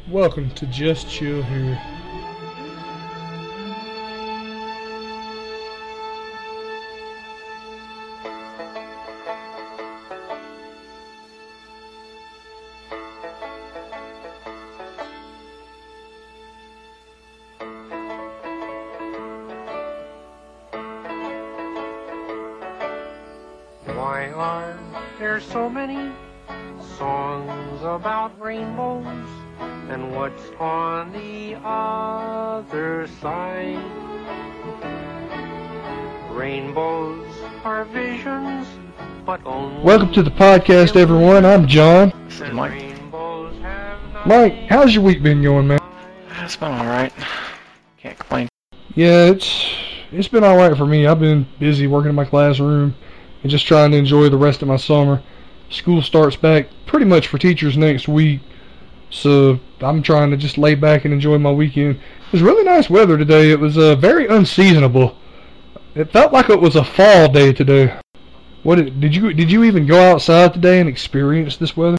Welcome to Just Chill Here. Why are there so many songs about rainbows? And what's on the other side? Rainbows are visions, but only... Welcome to the podcast, everyone. I'm John. This is Mike. Mike, how's your week been going, man? It's been alright. Can't complain. Yeah, it's been alright for me. I've been busy working in my classroom and just trying to enjoy the rest of my summer. School starts back pretty much for teachers next week, so I'm trying to just lay back and enjoy my weekend. It was really nice weather today. It was very unseasonable. It felt like it was a fall day today. Did you even go outside today and experience this weather?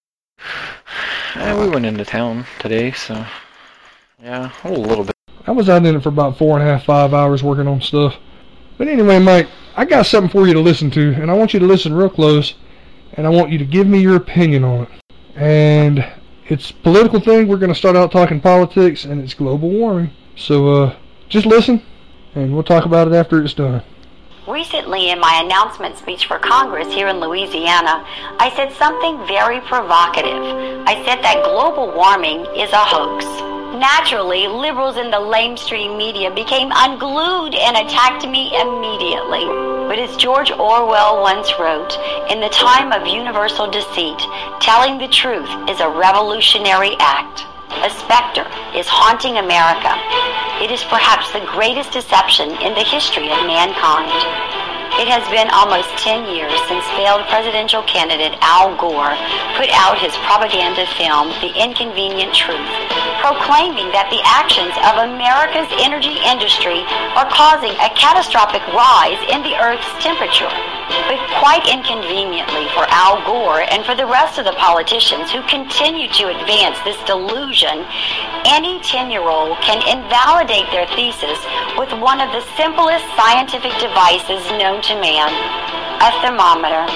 We went into town today, so yeah, a little bit. I was out in it for about 4.5, 5 hours working on stuff. But anyway, Mike, I got something for you to listen to, and I want you to listen real close, and I want you to give me your opinion on it. And it's a political thing. We're going to start out talking politics, and it's global warming. So just listen, and we'll talk about it after it's done. Recently, in my announcement speech for Congress here in Louisiana, I said something very provocative. I said that global warming is a hoax. Naturally, liberals in the lamestream media became unglued and attacked me immediately. But as George Orwell once wrote, in the time of universal deceit, telling the truth is a revolutionary act. A specter is haunting America. It is perhaps the greatest deception in the history of mankind. It has been almost 10 years since failed presidential candidate Al Gore put out his propaganda film, The Inconvenient Truth, proclaiming that the actions of America's energy industry are causing a catastrophic rise in the Earth's temperature. But quite inconveniently for Al Gore and for the rest of the politicians who continue to advance this delusion, any 10-year-old can invalidate their thesis with one of the simplest scientific devices known to man, a thermometer.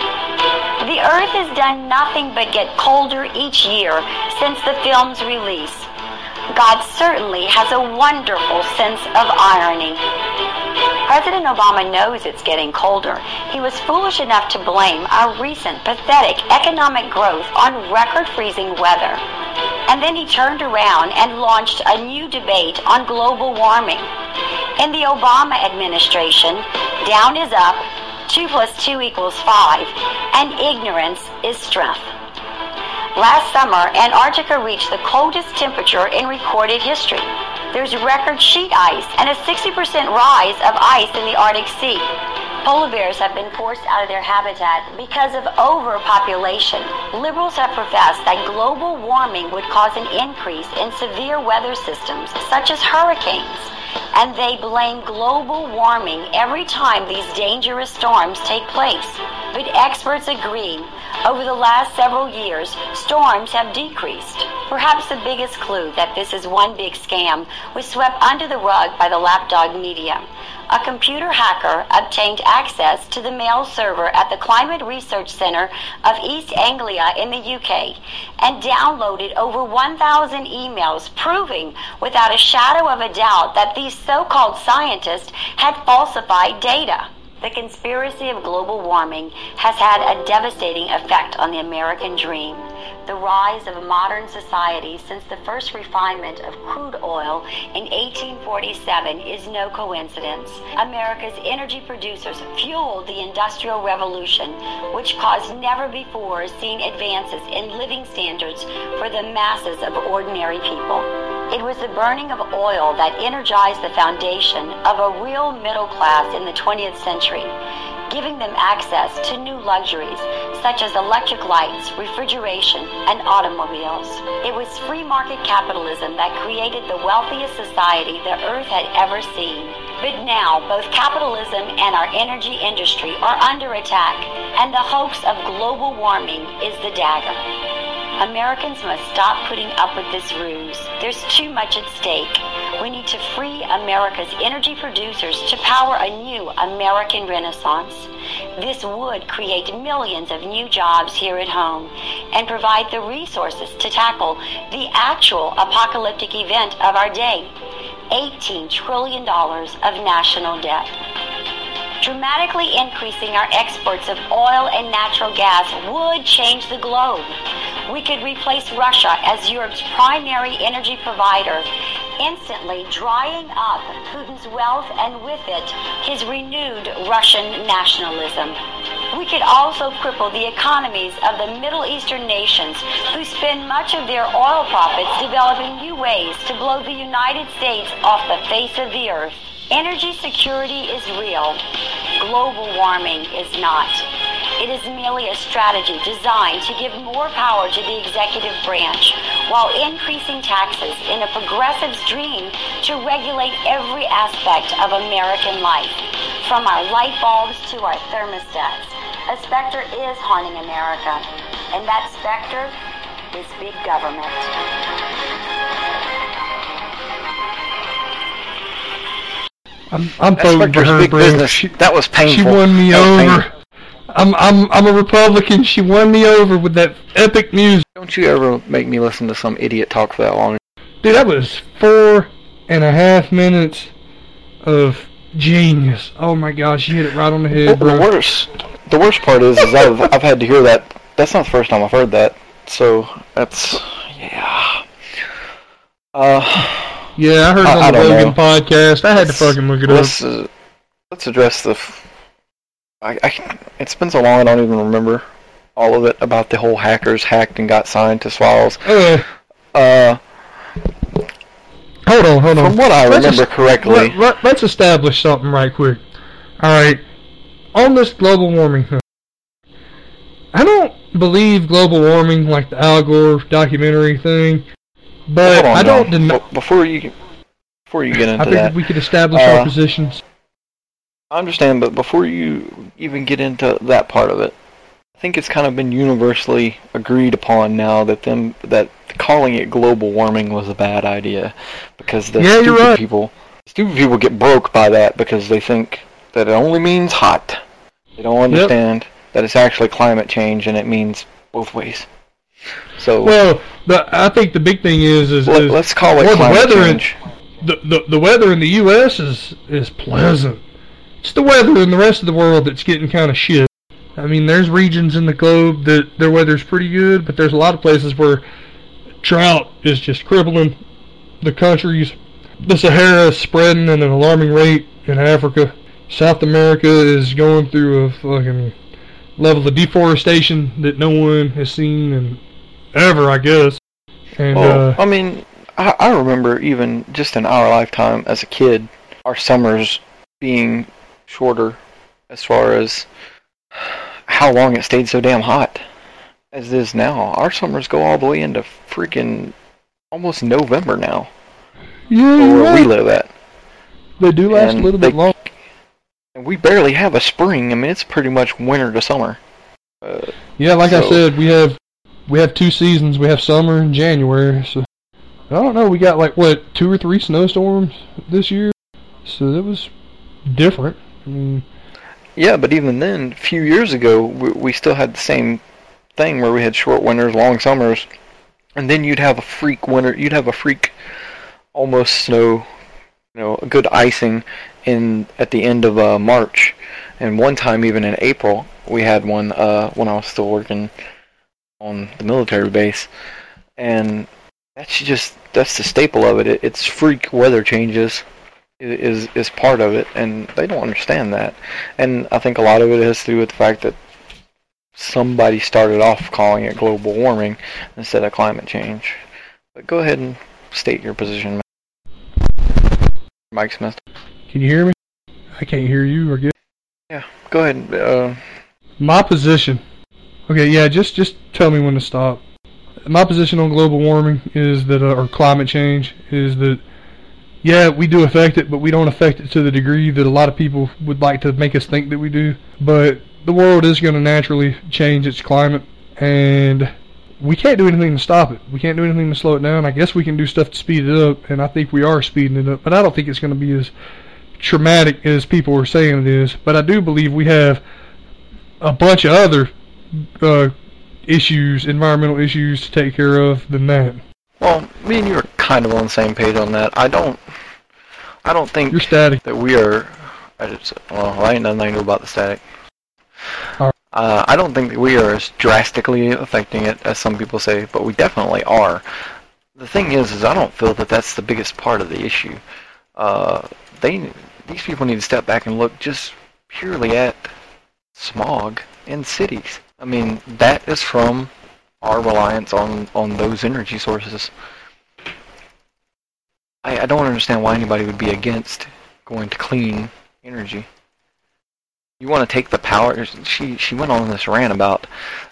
The Earth has done nothing but get colder each year since the film's release. God certainly has a wonderful sense of irony. President Obama knows it's getting colder. He was foolish enough to blame our recent pathetic economic growth on record-freezing weather. And then he turned around and launched a new debate on global warming. In the Obama administration, down is up, 2 + 2 = 5, and ignorance is strength. Last summer, Antarctica reached the coldest temperature in recorded history. There's record sheet ice and a 60% rise of ice in the Arctic Sea. Polar bears have been forced out of their habitat because of overpopulation. Liberals have professed that global warming would cause an increase in severe weather systems, such as hurricanes. And they blame global warming every time these dangerous storms take place. But experts agree, over the last several years, storms have decreased. Perhaps the biggest clue that this is one big scam was swept under the rug by the lapdog media. A computer hacker obtained access to the mail server at the Climate Research Center of East Anglia in the UK and downloaded over 1,000 emails proving without a shadow of a doubt that these so-called scientists had falsified data. The conspiracy of global warming has had a devastating effect on the American dream. The rise of modern society since the first refinement of crude oil in 1847 is no coincidence. America's energy producers fueled the Industrial Revolution, which caused never-before-seen advances in living standards for the masses of ordinary people. It was the burning of oil that energized the foundation of a real middle class in the 20th century, giving them access to new luxuries such as electric lights, refrigeration, and automobiles. It was free market capitalism that created the wealthiest society the earth had ever seen. But now, both capitalism and our energy industry are under attack, and the hoax of global warming is the dagger. Americans must stop putting up with this ruse. There's too much at stake. We need to free America's energy producers to power a new American renaissance. This would create millions of new jobs here at home and provide the resources to tackle the actual apocalyptic event of our day, $18 trillion of national debt. Dramatically increasing our exports of oil and natural gas would change the globe. We could replace Russia as Europe's primary energy provider, instantly drying up Putin's wealth and with it, his renewed Russian nationalism. We could also cripple the economies of the Middle Eastern nations who spend much of their oil profits developing new ways to blow the United States off the face of the earth. Energy security is real. Global warming is not. It is merely a strategy designed to give more power to the executive branch while increasing taxes in a progressive's dream to regulate every aspect of American life, from our light bulbs to our thermostats. A specter is haunting America, and that specter is big government. I'm voting for her, big bro. business. That was painful. She won me That was over. painful. I'm a Republican. She won me over with that epic music. Don't you ever make me listen to some idiot talk for that long. Dude, that was 4.5 minutes of genius. Oh my gosh, you hit it right on the head, Well, bro. the worst part is I've had to hear that. That's not the first time I've heard that. So that's yeah. Yeah, I heard it on I the don't Logan know. podcast. I had to fucking look it up. Let's address the. It's been so long I don't even remember all of it about the whole hackers hacked and got scientist files. Hold on. From what I remember correctly, Let's establish something right quick. Alright, on this global warming thing, I don't believe global warming like the Al Gore documentary thing, but hold on, I don't now. deny... Before you get I into figured that, we could establish our positions. I understand, but before you even get into that part of it, I think it's kind of been universally agreed upon now that calling it global warming was a bad idea, because the stupid people get broke by that because they think that it only means hot. They don't understand that it's actually climate change and it means both ways. So Well, I think the big thing is let's call it climate change. The weather in the U.S. is pleasant. It's the weather in the rest of the world that's getting kind of shit. I mean, there's regions in the globe that their weather's pretty good, but there's a lot of places where drought is just crippling the countries. The Sahara is spreading at an alarming rate in Africa. South America is going through a fucking level of deforestation that no one has seen in ever, I guess. And I mean, I remember even just in our lifetime as a kid, our summers being shorter as far as how long it stayed so damn hot as it is now. Our summers go all the way into freaking almost November now. yeah, Where we live at. They do last a little bit longer. And we barely have a spring. I mean, it's pretty much winter to summer. Yeah, like I said, we have 2 seasons. We have summer and January. So I don't know. We got like 2 or 3 snowstorms this year. So it was different. I mean, yeah, but even then, a few years ago, we still had the same thing where we had short winters, long summers, and then you'd have a freak winter. You'd have a freak almost snow, a good icing at the end of March, and one time even in April we had one when I was still working on the military base, and that's the staple of it. It's freak weather changes is part of it, and they don't understand that. And I think a lot of it has to do with the fact that somebody started off calling it global warming instead of climate change. But go ahead and state your position, Mike Smith. can you hear me? I can't hear you. Or Yeah, go ahead. My position. Okay, yeah, just tell me when to stop. My position on global warming is that, or climate change, is that, yeah, we do affect it, but we don't affect it to the degree that a lot of people would like to make us think that we do. But the world is going to naturally change its climate, and we can't do anything to stop it. We can't do anything to slow it down. I guess we can do stuff to speed it up, and I think we are speeding it up, but I don't think it's going to be as traumatic as people are saying it is. But I do believe we have a bunch of other issues, environmental issues, to take care of than that. Well, me and you are kind of on the same page on that. I don't think You're static. that we are. I ain't nothing I know about the static. All right. I don't think that we are as drastically affecting it as some people say, but we definitely are. The thing is I don't feel that that's the biggest part of the issue. These people need to step back and look just purely at smog in cities. I mean, that is from our reliance on those energy sources. I don't understand why anybody would be against going to clean energy. You want to take the power. She went on this rant about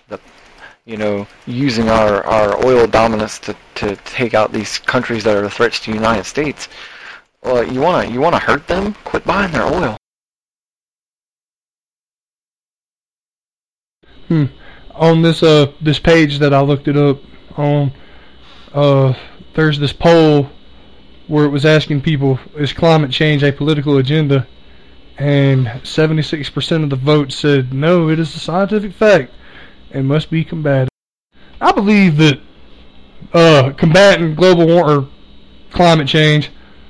using our oil dominance to take out these countries that are threats to the United States. Well, you wanna hurt them? Quit buying their oil. On this page that I looked it up on, there's this poll where it was asking people, is climate change a political agenda? And 76% of the votes said, no, it is a scientific fact and must be combated. I believe that combating global warming or climate change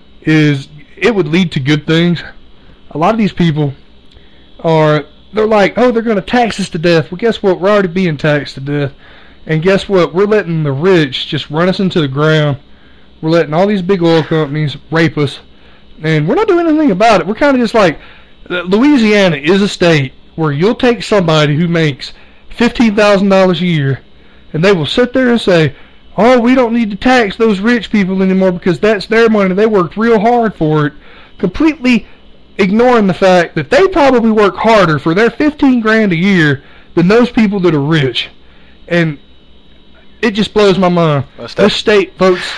it would lead to good things. A lot of these people they're like, oh, they're going to tax us to death. Well, guess what? We're already being taxed to death. And guess what? We're letting the rich just run us into the ground. We're letting all these big oil companies rape us. And we're not doing anything about it. We're kind of just like, Louisiana is a state where you'll take somebody who makes $15,000 a year, and they will sit there and say, oh, we don't need to tax those rich people anymore because that's their money. They worked real hard for it. Completely ignoring the fact that they probably work harder for their $15,000 a year than those people that are rich. And it just blows my mind. This state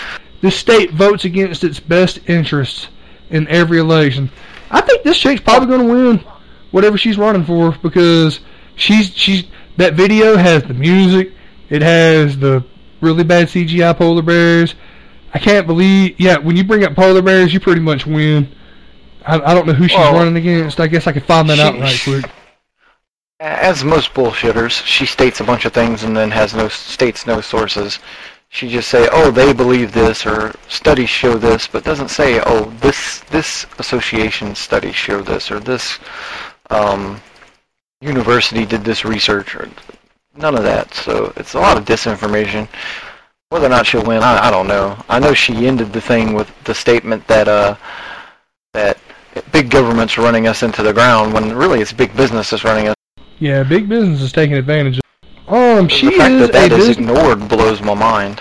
votes against its best interests in every election. I think this chick's probably going to win whatever she's running for, because she's that video has the music, it has the really bad CGI polar bears. I can't believe, when you bring up polar bears, you pretty much win. I don't know who she's running against. I guess I could find that out right quick. As most bullshitters, she states a bunch of things and then states no sources. She just say, oh, they believe this, or studies show this, but doesn't say, oh, this association studies show this, or this university did this research, or none of that. So it's a lot of disinformation. Whether or not she'll win, I don't know. I know she ended the thing with the statement that that big government's running us into the ground, when really it's big business that's running us. Yeah, big business is taking advantage of. The fact that is ignored blows my mind.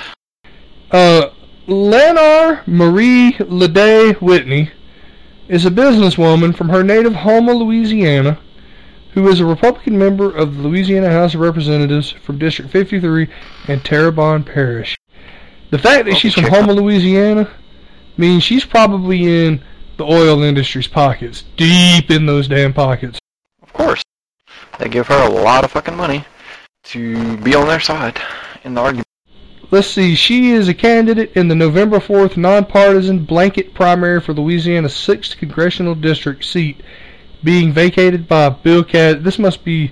Lenore Marie Lede Whitney is a businesswoman from her native Houma, Louisiana, who is a Republican member of the Louisiana House of Representatives from District 53 and Terrebonne Parish. The fact that she's from Houma, Louisiana, means she's probably in the oil industry's pockets, deep in those damn pockets. Of course. They give her a lot of fucking money to be on their side in the argument. Let's see, she is a candidate in the November 4th nonpartisan blanket primary for Louisiana's 6th congressional district seat, being vacated by Bill Cassidy. This must be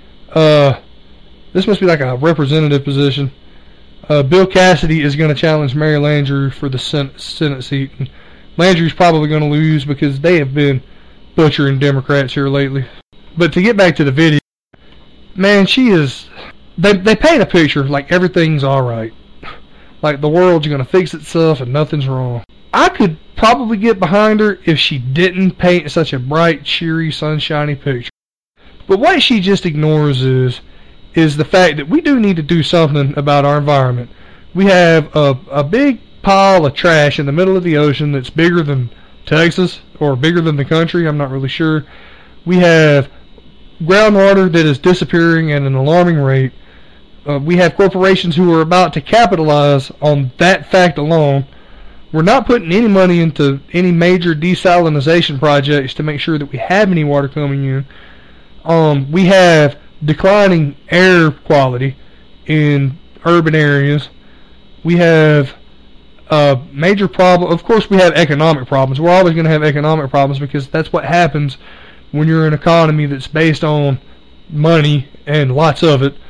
like a representative position. Bill Cassidy is going to challenge Mary Landrieu for the Senate seat. And Landrieu's probably going to lose because they have been butchering Democrats here lately. But to get back to the video, man, she is... They paint a picture like everything's alright. Like the world's going to fix itself and nothing's wrong. I could probably get behind her if she didn't paint such a bright, cheery, sunshiny picture. But what she just ignores is the fact that we do need to do something about our environment. We have a big pile of trash in the middle of the ocean that's bigger than Texas, or bigger than the country, I'm not really sure. We have groundwater that is disappearing at an alarming rate. We have corporations who are about to capitalize on that fact alone. We're not putting any money into any major desalination projects to make sure that we have any water coming in. We have declining air quality in urban areas. We have a major problem. Of course, we have economic problems. We're always going to have economic problems because that's what happens when you're an economy that's based on money and lots of it.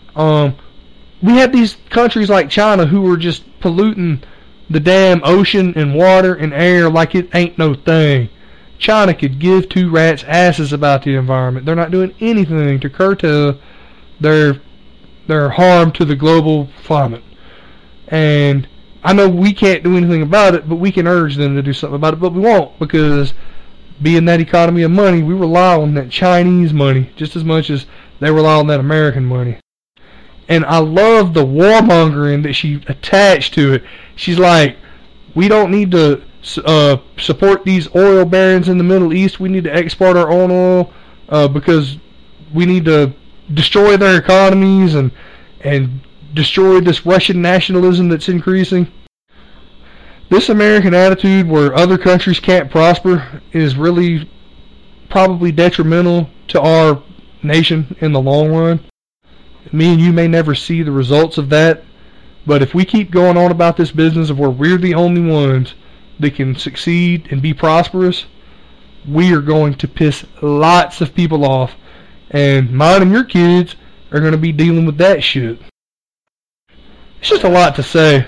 We have these countries like China who are just polluting the damn ocean and water and air like it ain't no thing. China could give two rats' asses about the environment. They're not doing anything to curtail their harm to the global climate. And I know we can't do anything about it, but we can urge them to do something about it, but we won't, because being that economy of money, we rely on that Chinese money just as much as they rely on that American money. And I love the warmongering that she attached to it. She's like, we don't need to support these oil barons in the Middle East. We need to export our own oil because we need to destroy their economies and destroy this Russian nationalism that's increasing. This American attitude where other countries can't prosper is really probably detrimental to our nation in the long run. Me and you may never see the results of that, but if we keep going on about this business of where we're the only ones that can succeed and be prosperous, we are going to piss lots of people off, and mine and your kids are going to be dealing with that shit. It's just a lot to say.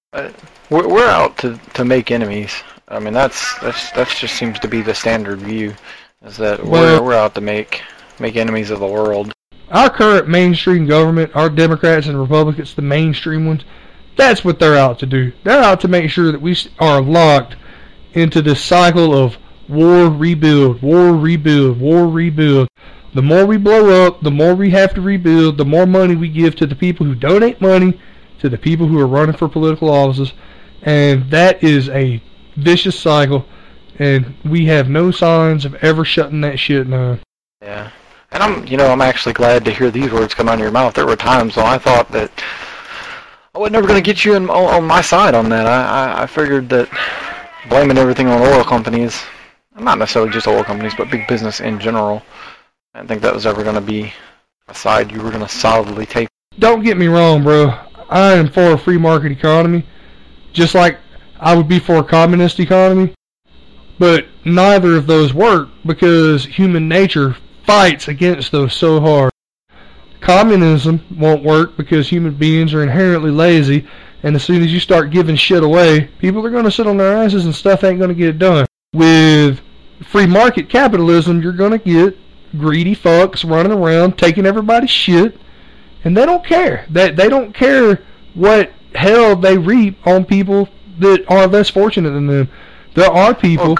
We're out to make enemies. I mean, that's just seems to be the standard view, is that we're out to make enemies of the world. Our current mainstream government, our Democrats and Republicans, the mainstream ones, that's what they're out to do. They're out to make sure that we are locked into this cycle of war, rebuild, war, rebuild, war, rebuild. The more we blow up, the more we have to rebuild, the more money we give to the people who donate money to the people who are running for political offices. And that is a vicious cycle, and we have no signs of ever shutting that shit down. Yeah. And I'm actually glad to hear these words come out of your mouth. There were times when I thought that I was never going to get you on my side on that. I figured that blaming everything on oil companies, not necessarily just oil companies, but big business in general, I didn't think that was ever going to be a side you were going to solidly take. Don't get me wrong, bro. I am for a free market economy, just like I would be for a communist economy. But neither of those work because human nature fights against those so hard. Communism won't work because human beings are inherently lazy, and as soon as you start giving shit away, people are going to sit on their asses and stuff ain't going to get done. With free market capitalism, you're going to get greedy fucks running around taking everybody's shit, and they don't care. They don't care what hell they reap on people that are less fortunate than them. There are people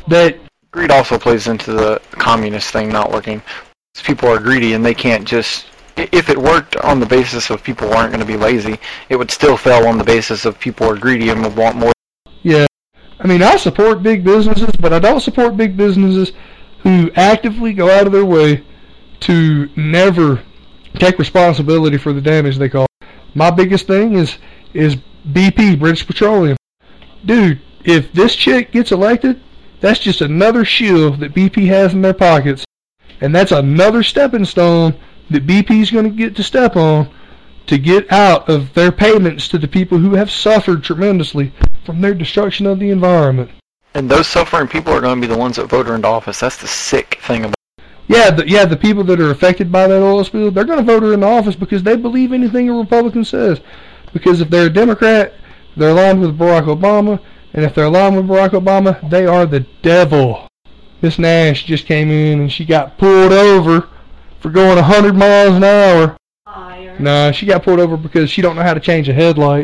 Greed also plays into the communist thing not working. People are greedy and they can't just... If it worked on the basis of people aren't going to be lazy, it would still fail on the basis of people are greedy and would want more. Yeah. I mean, I support big businesses, but I don't support big businesses who actively go out of their way to never take responsibility for the damage they cause. My biggest thing is BP, British Petroleum. Dude, if this chick gets elected, that's just another shield that BP has in their pockets. And that's another stepping stone that BP's going to get to step on to get out of their payments to the people who have suffered tremendously from their destruction of the environment. And those suffering people are going to be the ones that vote her into office. That's the sick thing about it. Yeah, the people that are affected by that oil spill, they're going to vote her into office because they believe anything a Republican says. Because if they're a Democrat, they're aligned with Barack Obama. And if they're aligned with Barack Obama, they are the devil. Miss Nash just came in and she got pulled over for going 100 miles an hour. Nah, she got pulled over because she don't know how to change a headlight.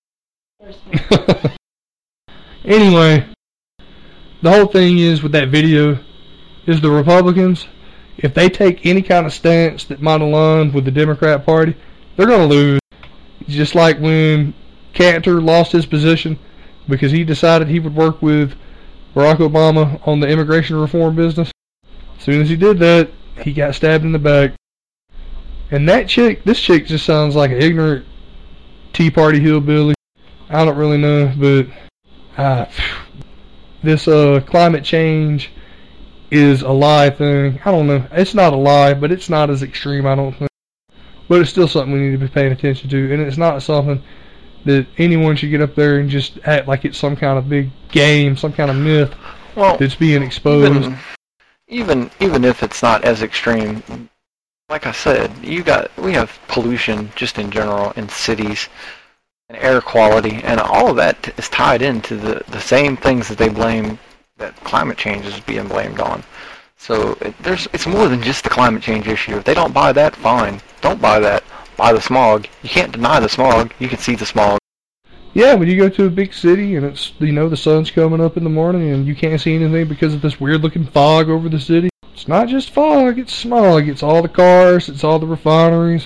Anyway, the whole thing is with that video is the Republicans, if they take any kind of stance that might align with the Democrat Party, they're going to lose. Just like when Cantor lost his position because he decided he would work with Barack Obama on the immigration reform business. As soon as he did that, he got stabbed in the back. And this chick just sounds like an ignorant Tea Party hillbilly. I don't really know, but this climate change is a lie thing. I don't know. It's not a lie, but it's not as extreme, I don't think. but it's still something we need to be paying attention to, and it's not something that anyone should get up there and just act like it's some kind of big game, some kind of myth that's being exposed. Even if it's not as extreme, like I said, we have pollution just in general in cities and air quality, and all of that is tied into the same things that they blame that climate change is being blamed on. So it's more than just the climate change issue. If they don't buy that, fine. Don't buy that. Buy the smog. You can't deny the smog. You can see the smog. Yeah, when you go to a big city and it's, the sun's coming up in the morning and you can't see anything because of this weird-looking fog over the city. It's not just fog, it's smog. It's all the cars, it's all the refineries.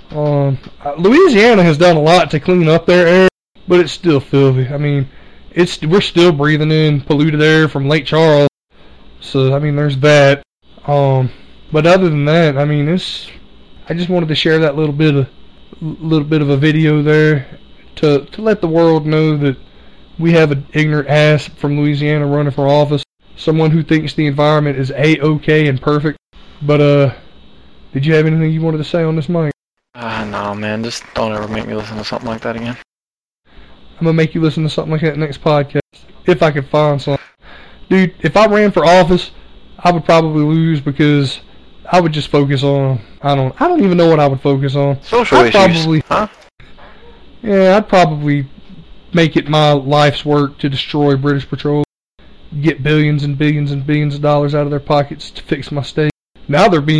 Louisiana has done a lot to clean up their air, but it's still filthy. I mean, we're still breathing in polluted air from Lake Charles. So, I mean, there's that. But other than that, I mean, I just wanted to share that little bit of a video there to let the world know that we have an ignorant ass from Louisiana running for office. Someone who thinks the environment is A-OK and perfect. But, did you have anything you wanted to say on this, Mike? No, man. Just don't ever make me listen to something like that again. I'm going to make you listen to something like that next podcast. If I can find something. Dude, if I ran for office, I would probably lose because I would just focus on, I don't even know what I would focus on. Social issues, huh? Yeah, I'd probably make it my life's work to destroy British Petroleum, get billions and billions and billions of dollars out of their pockets to fix my state. Now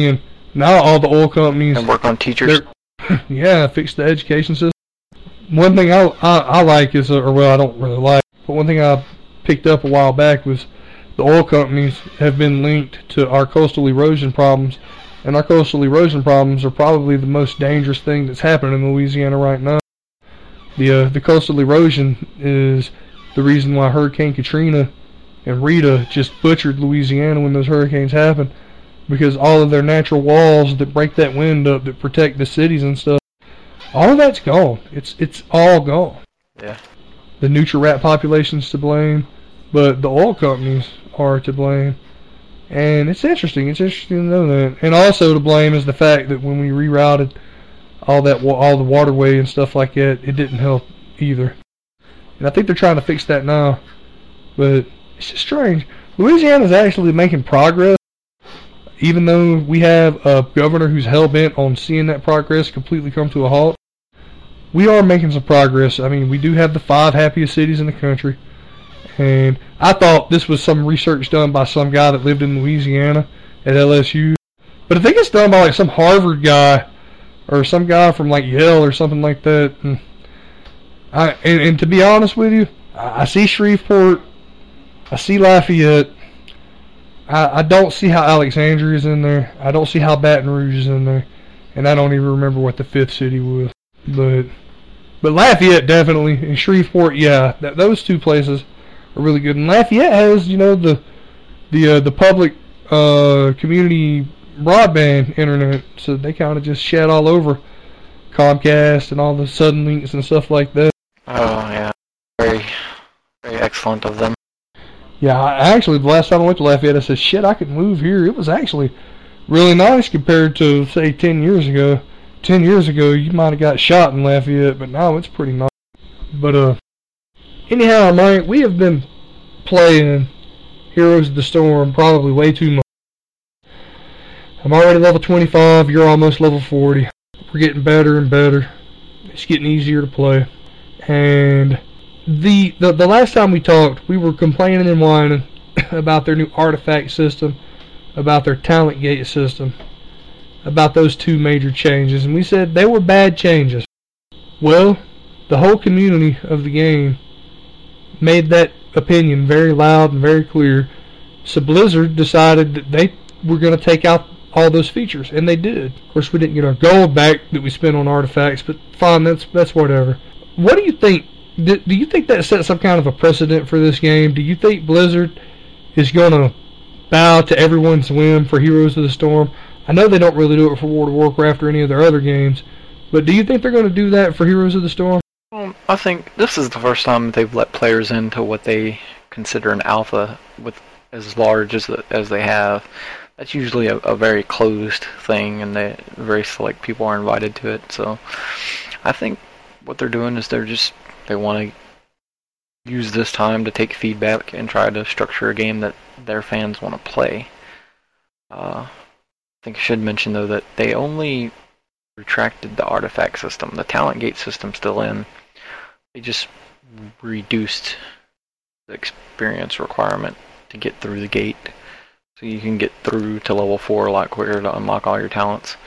all the oil companies... And work on teachers. Yeah, fix the education system. One thing I like is, I don't really like, but one thing I picked up a while back was the oil companies have been linked to our coastal erosion problems, and our coastal erosion problems are probably the most dangerous thing that's happening in Louisiana right now. The coastal erosion is the reason why Hurricane Katrina and Rita just butchered Louisiana when those hurricanes happened, because all of their natural walls that break that wind up, that protect the cities and stuff, all of that's gone. It's all gone. Yeah. The nutria-rat population's to blame, but the oil companies are to blame. And it's interesting to know that. And also to blame is the fact that when we rerouted all the waterway and stuff like that, it didn't help either. And I think they're trying to fix that now. But it's just strange. Louisiana's actually making progress, even though we have a governor who's hell-bent on seeing that progress completely come to a halt. We are making some progress. I mean, we do have the 5 happiest cities in the country. And I thought this was some research done by some guy that lived in Louisiana at LSU. But I think it's done by like some Harvard guy or some guy from like Yale or something like that. And to be honest with you, I see Shreveport, I see Lafayette. I don't see how Alexandria is in there. I don't see how Baton Rouge is in there. And I don't even remember what the 5th city was. But Lafayette definitely, and Shreveport, yeah, those 2 places are really good. And Lafayette has, the public community broadband internet, so they kind of just shed all over Comcast and all the Suddenlinks and stuff like that. Oh yeah, very, very excellent of them. Yeah, actually, the last time I went to Lafayette, I said, shit, I could move here. It was actually really nice compared to, say, 10 years ago. 10 years ago, you might have got shot in Lafayette, but now it's pretty nice. But, anyhow, Mike, we have been playing Heroes of the Storm probably way too much. I'm already level 25, you're almost level 40. We're getting better and better. It's getting easier to play. And the last time we talked, we were complaining and whining about their new artifact system, about their talent gate system, about those 2 major changes, and we said they were bad changes. Well, the whole community of the game made that opinion very loud and very clear. So Blizzard decided that they were going to take out all those features, and they did. Of course, we didn't get our gold back that we spent on artifacts, but fine, that's whatever. What do you think? Do you think that sets some kind of a precedent for this game? Do you think Blizzard is going to bow to everyone's whim for Heroes of the Storm? I know they don't really do it for World of Warcraft or any of their other games, but do you think they're going to do that for Heroes of the Storm? I think this is the first time they've let players into what they consider an alpha with as large as they have. that's usually a very closed thing, and very select people are invited to it. So I think what they're doing is they want to use this time to take feedback and try to structure a game that their fans want to play. I think I should mention, though, that they only retracted the artifact system. The talent gate system's still in. They just reduced the experience requirement to get through the gate, so you can get through to level 4 a lot quicker to unlock all your talents.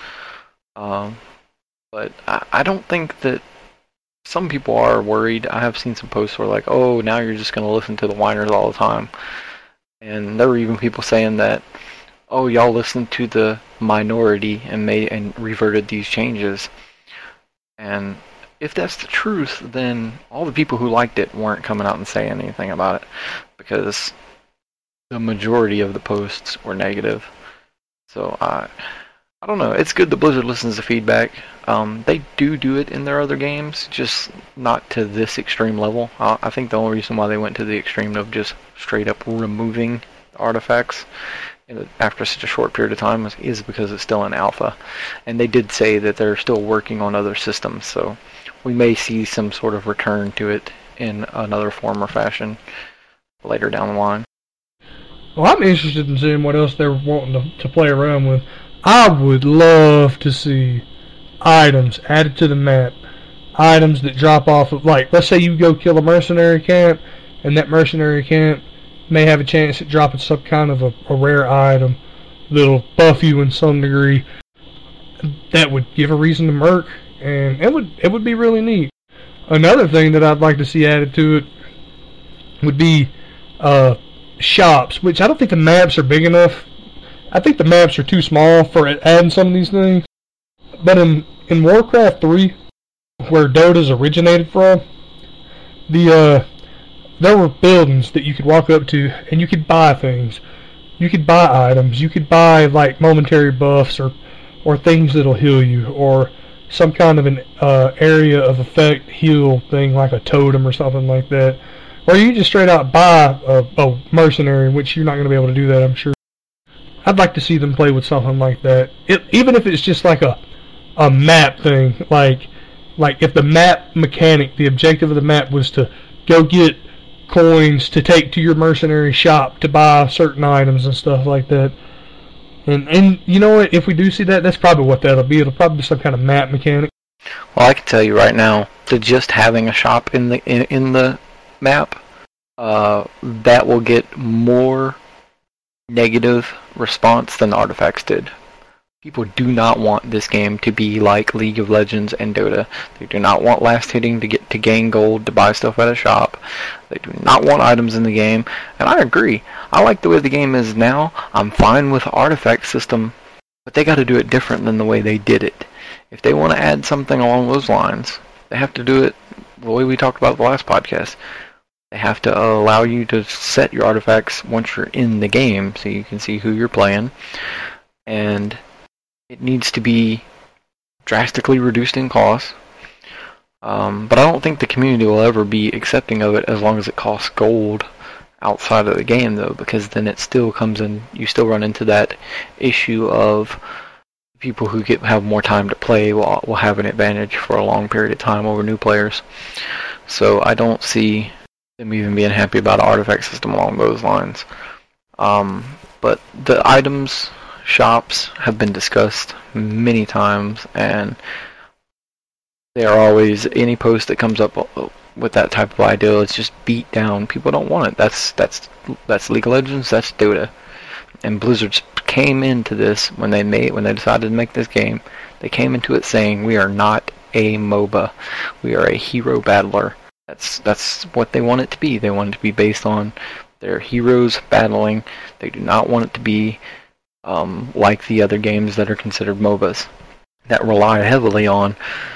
But I don't think that... Some people are worried. I have seen some posts where like, oh, now you're just going to listen to the whiners all the time. And there were even people saying that, oh, y'all listened to the minority and reverted these changes. And if that's the truth, then all the people who liked it weren't coming out and saying anything about it, because the majority of the posts were negative. So I don't know. It's good that Blizzard listens to feedback. They do it in their other games, just not to this extreme level. I think the only reason why they went to the extreme of just straight up removing artifacts after such a short period of time is because it's still in alpha. And they did say that they're still working on other systems, so we may see some sort of return to it in another form or fashion later down the line. Well, I'm interested in seeing what else they're wanting to play around with. I would love to see items added to the map. Items that drop off of, like, let's say you go kill a mercenary camp, and that mercenary camp may have a chance at dropping some kind of a rare item that'll buff you in some degree. That would give a reason to merc, and it would be really neat. Another thing that I'd like to see added to it would be shops, which I don't think the maps are big enough. I think the maps are too small for adding some of these things. But in Warcraft 3, where Dota's originated from, there were buildings that you could walk up to, and you could buy things. You could buy items. You could buy, like, momentary buffs or things that'll heal you, or some kind of an area of effect heal thing, like a totem or something like that. Or you just straight out buy a mercenary, which you're not going to be able to do that, I'm sure. I'd like to see them play with something like that. Even if it's just like a map thing, like if the map mechanic, the objective of the map was to go get coins to take to your mercenary shop to buy certain items and stuff like that. And you know what? If we do see that, that's probably what that'll be. It'll probably be some kind of map mechanic. Well, I can tell you right now that just having a shop in the map, that will get more negative response than Artifacts did. People do not want this game to be like League of Legends and Dota. They do not want last hitting to gain gold to buy stuff at a shop. They do not want items in the game. And I agree. I like the way the game is now. I'm fine with the artifact system, but they got to do it different than the way they did it. If they want to add something along those lines, they have to do it the way we talked about the last podcast. They have to allow you to set your artifacts once you're in the game so you can see who you're playing. And it needs to be drastically reduced in cost. But I don't think the community will ever be accepting of it as long as it costs gold outside of the game, though, because then it still comes in, you still run into that issue of people who have more time to play will have an advantage for a long period of time over new players. So I don't see them even being happy about an artifact system along those lines. But the items shops have been discussed many times, and they are always, any post that comes up with that type of idea, it's just beat down. People don't want it. That's League of Legends, that's Dota. And Blizzard came into this when they decided to make this game. They came into it saying, we are not a MOBA. We are a hero battler. That's what they want it to be. They want it to be based on their heroes battling. They do not want it to be like the other games that are considered MOBAs that rely heavily on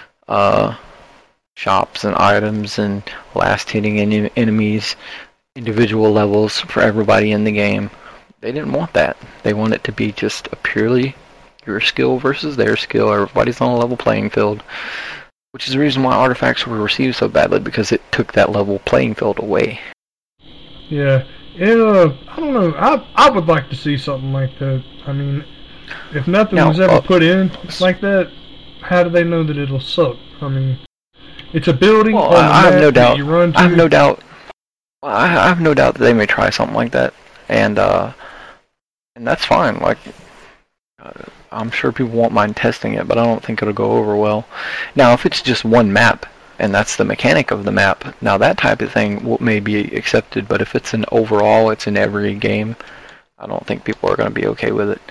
shops and items and last hitting enemies, individual levels for everybody in the game. They didn't want that. They want it to be just a purely your skill versus their skill. Everybody's on a level playing field, which is the reason why artifacts were received so badly, because it took that level playing field away. Yeah, Yeah, I don't know. I would like to see something like that. I mean, if nothing Now, was ever put in like that, how do they know that it'll suck? I mean, it's a building well, on the I have map no that doubt. you run to. I have no doubt. I have no doubt that they may try something like that, and that's fine. Like, I'm sure people won't mind testing it, but I don't think it'll go over well. Now, if it's just one map, and that's the mechanic of the map, now that type of thing may be accepted, but if it's an overall, it's in every game, I don't think people are going to be okay with it.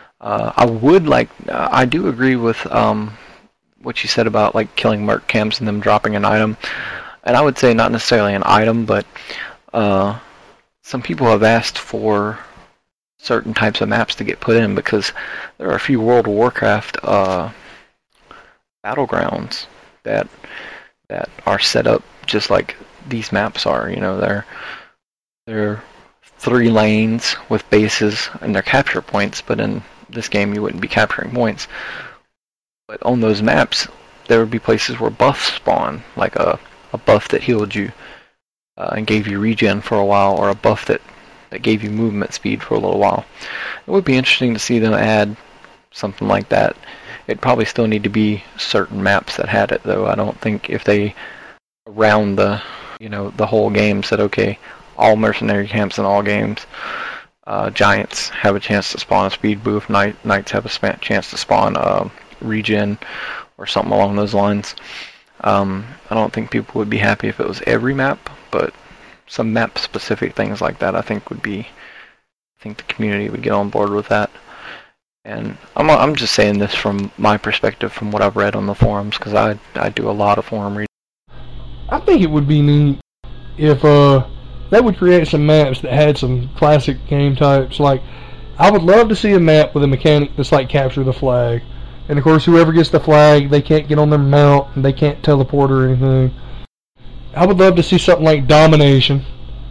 I do agree with what you said about like killing merc camps and them dropping an item, and I would say not necessarily an item, but some people have asked for certain types of maps to get put in because there are a few World of Warcraft battlegrounds that are set up just like these maps are. You know, they're 3 lanes with bases and they're capture points, but in this game you wouldn't be capturing points. But on those maps, there would be places where buffs spawn, like a buff that healed you and gave you regen for a while, or a buff that gave you movement speed for a little while. It would be interesting to see them add something like that. It'd probably still need to be certain maps that had it, though. I don't think if they around the whole game said, okay, all mercenary camps in all games, giants have a chance to spawn a speed boost, knights have a chance to spawn regen, or something along those lines. I don't think people would be happy if it was every map, but some map-specific things like that, I think the community would get on board with that. And I'm just saying this from my perspective, from what I've read on the forums, because I do a lot of forum reading. I think it would be neat if that would create some maps that had some classic game types. Like, I would love to see a map with a mechanic that's like capture the flag. And of course, whoever gets the flag, they can't get on their mount, and they can't teleport or anything. I would love to see something like domination,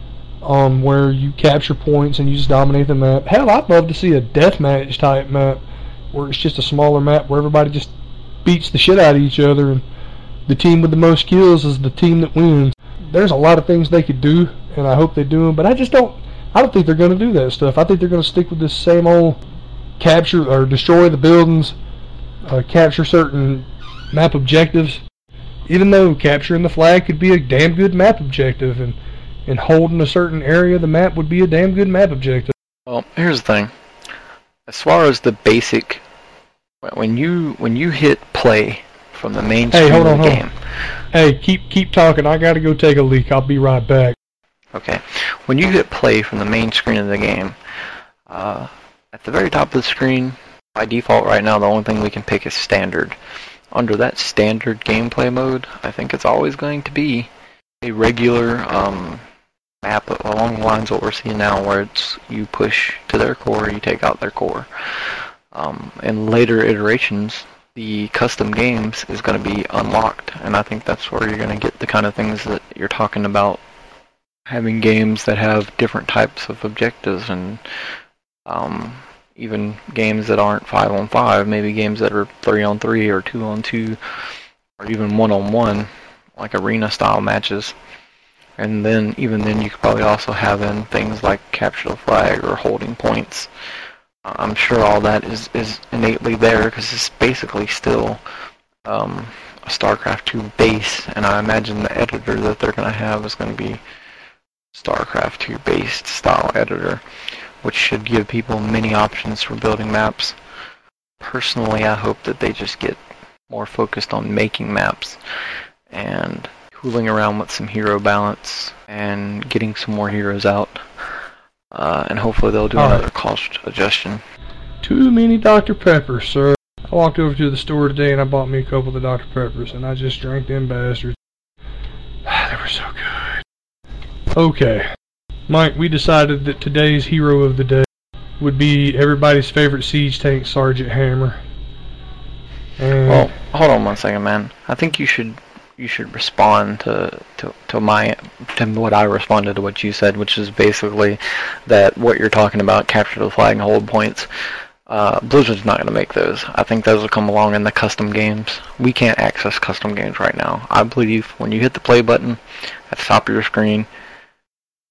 where you capture points and you just dominate the map. Hell, I'd love to see a deathmatch type map, where it's just a smaller map where everybody just beats the shit out of each other, and the team with the most kills is the team that wins. There's a lot of things they could do, and I hope they do them, but I don't think they're going to do that stuff. I think they're going to stick with this same old capture or destroy the buildings, capture certain map objectives, even though capturing the flag could be a damn good map objective, and holding a certain area of the map would be a damn good map objective. Well, here's the thing. As far as the basic, when you hit play from the main screen of the game. Hey, keep talking. I gotta go take a leak. I'll be right back. Okay. When you hit play from the main screen of the game, at the very top of the screen, by default right now, the only thing we can pick is standard. Under that standard gameplay mode, I think it's always going to be a regular map along the lines of what we're seeing now, where it's you push to their core, you take out their core. In later iterations, the custom games is going to be unlocked, and I think that's where you're going to get the kind of things that you're talking about, having games that have different types of objectives, and even games that aren't 5-on-5, maybe games that are 3-on-3 or 2-on-2, or even 1-on-1, like arena-style matches. And then, even then, you could probably also have in things like capture the flag or holding points. I'm sure all that is innately there, because it's basically still a StarCraft 2 base, and I imagine the editor that they're going to have is going to be StarCraft 2 based style editor, which should give people many options for building maps. Personally, I hope that they just get more focused on making maps and fooling around with some hero balance and getting some more heroes out. And hopefully they'll do another cost adjustment. Too many Dr. Peppers, sir. I walked over to the store today and I bought me a couple of the Dr. Peppers, and I just drank them bastards. They were so good. Okay. Mike, we decided that today's hero of the day would be everybody's favorite siege tank, Sergeant Hammer. And well, hold on one second, man. I think you should respond to what I responded to what you said, which is basically that what you're talking about, capture the flag and hold points. Blizzard's not going to make those. I think those will come along in the custom games. We can't access custom games right now. I believe when you hit the play button at the top of your screen,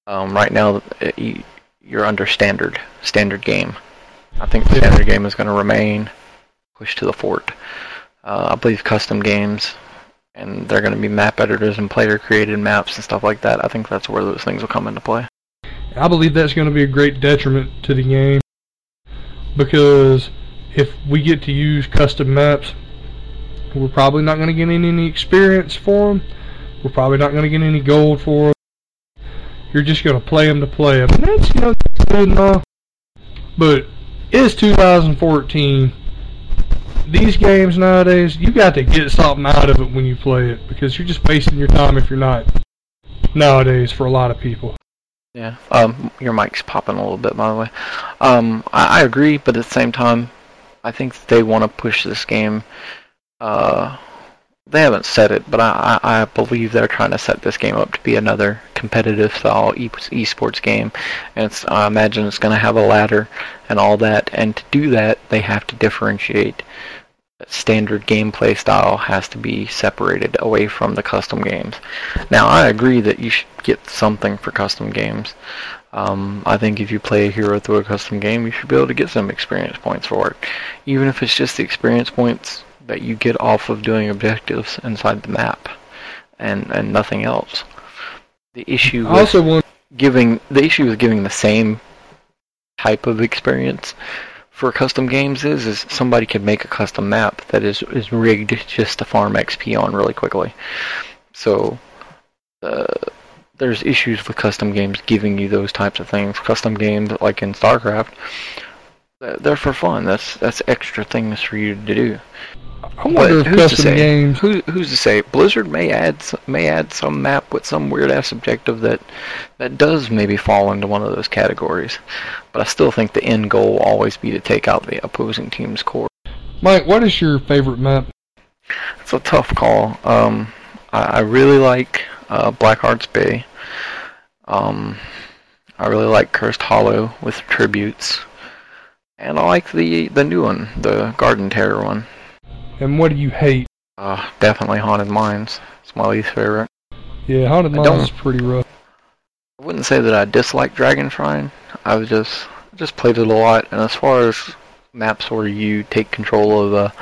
Right now, you're under standard game. I think the standard game is going to remain pushed to the fort. I believe custom games, and they're going to be map editors and player-created maps and stuff like that. I think that's where those things will come into play. I believe that's going to be a great detriment to the game, because if we get to use custom maps, we're probably not going to get any experience for them. We're probably not going to get any gold for them. You're just going to play them to play them. And that's, good enough. But it's 2014. These games nowadays, you got to get something out of it when you play it, because you're just wasting your time if you're not, nowadays, for a lot of people. Yeah, your mic's popping a little bit, by the way. I agree, but at the same time, I think they want to push this game. They haven't said it, but I believe they're trying to set this game up to be another competitive style esports game, and I imagine it's going to have a ladder and all that, and to do that, they have to differentiate. Standard gameplay style has to be separated away from the custom games. Now, I agree that you should get something for custom games. I think if you play a hero through a custom game, you should be able to get some experience points for it. Even if it's just the experience points that you get off of doing objectives inside the map and nothing else. The issue with giving the same type of experience for custom games is somebody could make a custom map that is rigged just to farm XP on really quickly. So there's issues with custom games giving you those types of things. Custom games, like in StarCraft, they're for fun. That's extra things for you to do. I wonder if custom games. Who's to say? Blizzard may add some map with some weird ass objective that does maybe fall into one of those categories. But I still think the end goal will always be to take out the opposing team's core. Mike, what is your favorite map? It's a tough call. I really like Blackheart's Bay. I really like Cursed Hollow with tributes, and I like the new one, the Garden Terror one. And what do you hate? Definitely Haunted Mines. It's my least favorite. Yeah, Haunted Mines is pretty rough. I wouldn't say that I dislike Dragon Shrine. I just played it a lot, and as far as maps where you take control of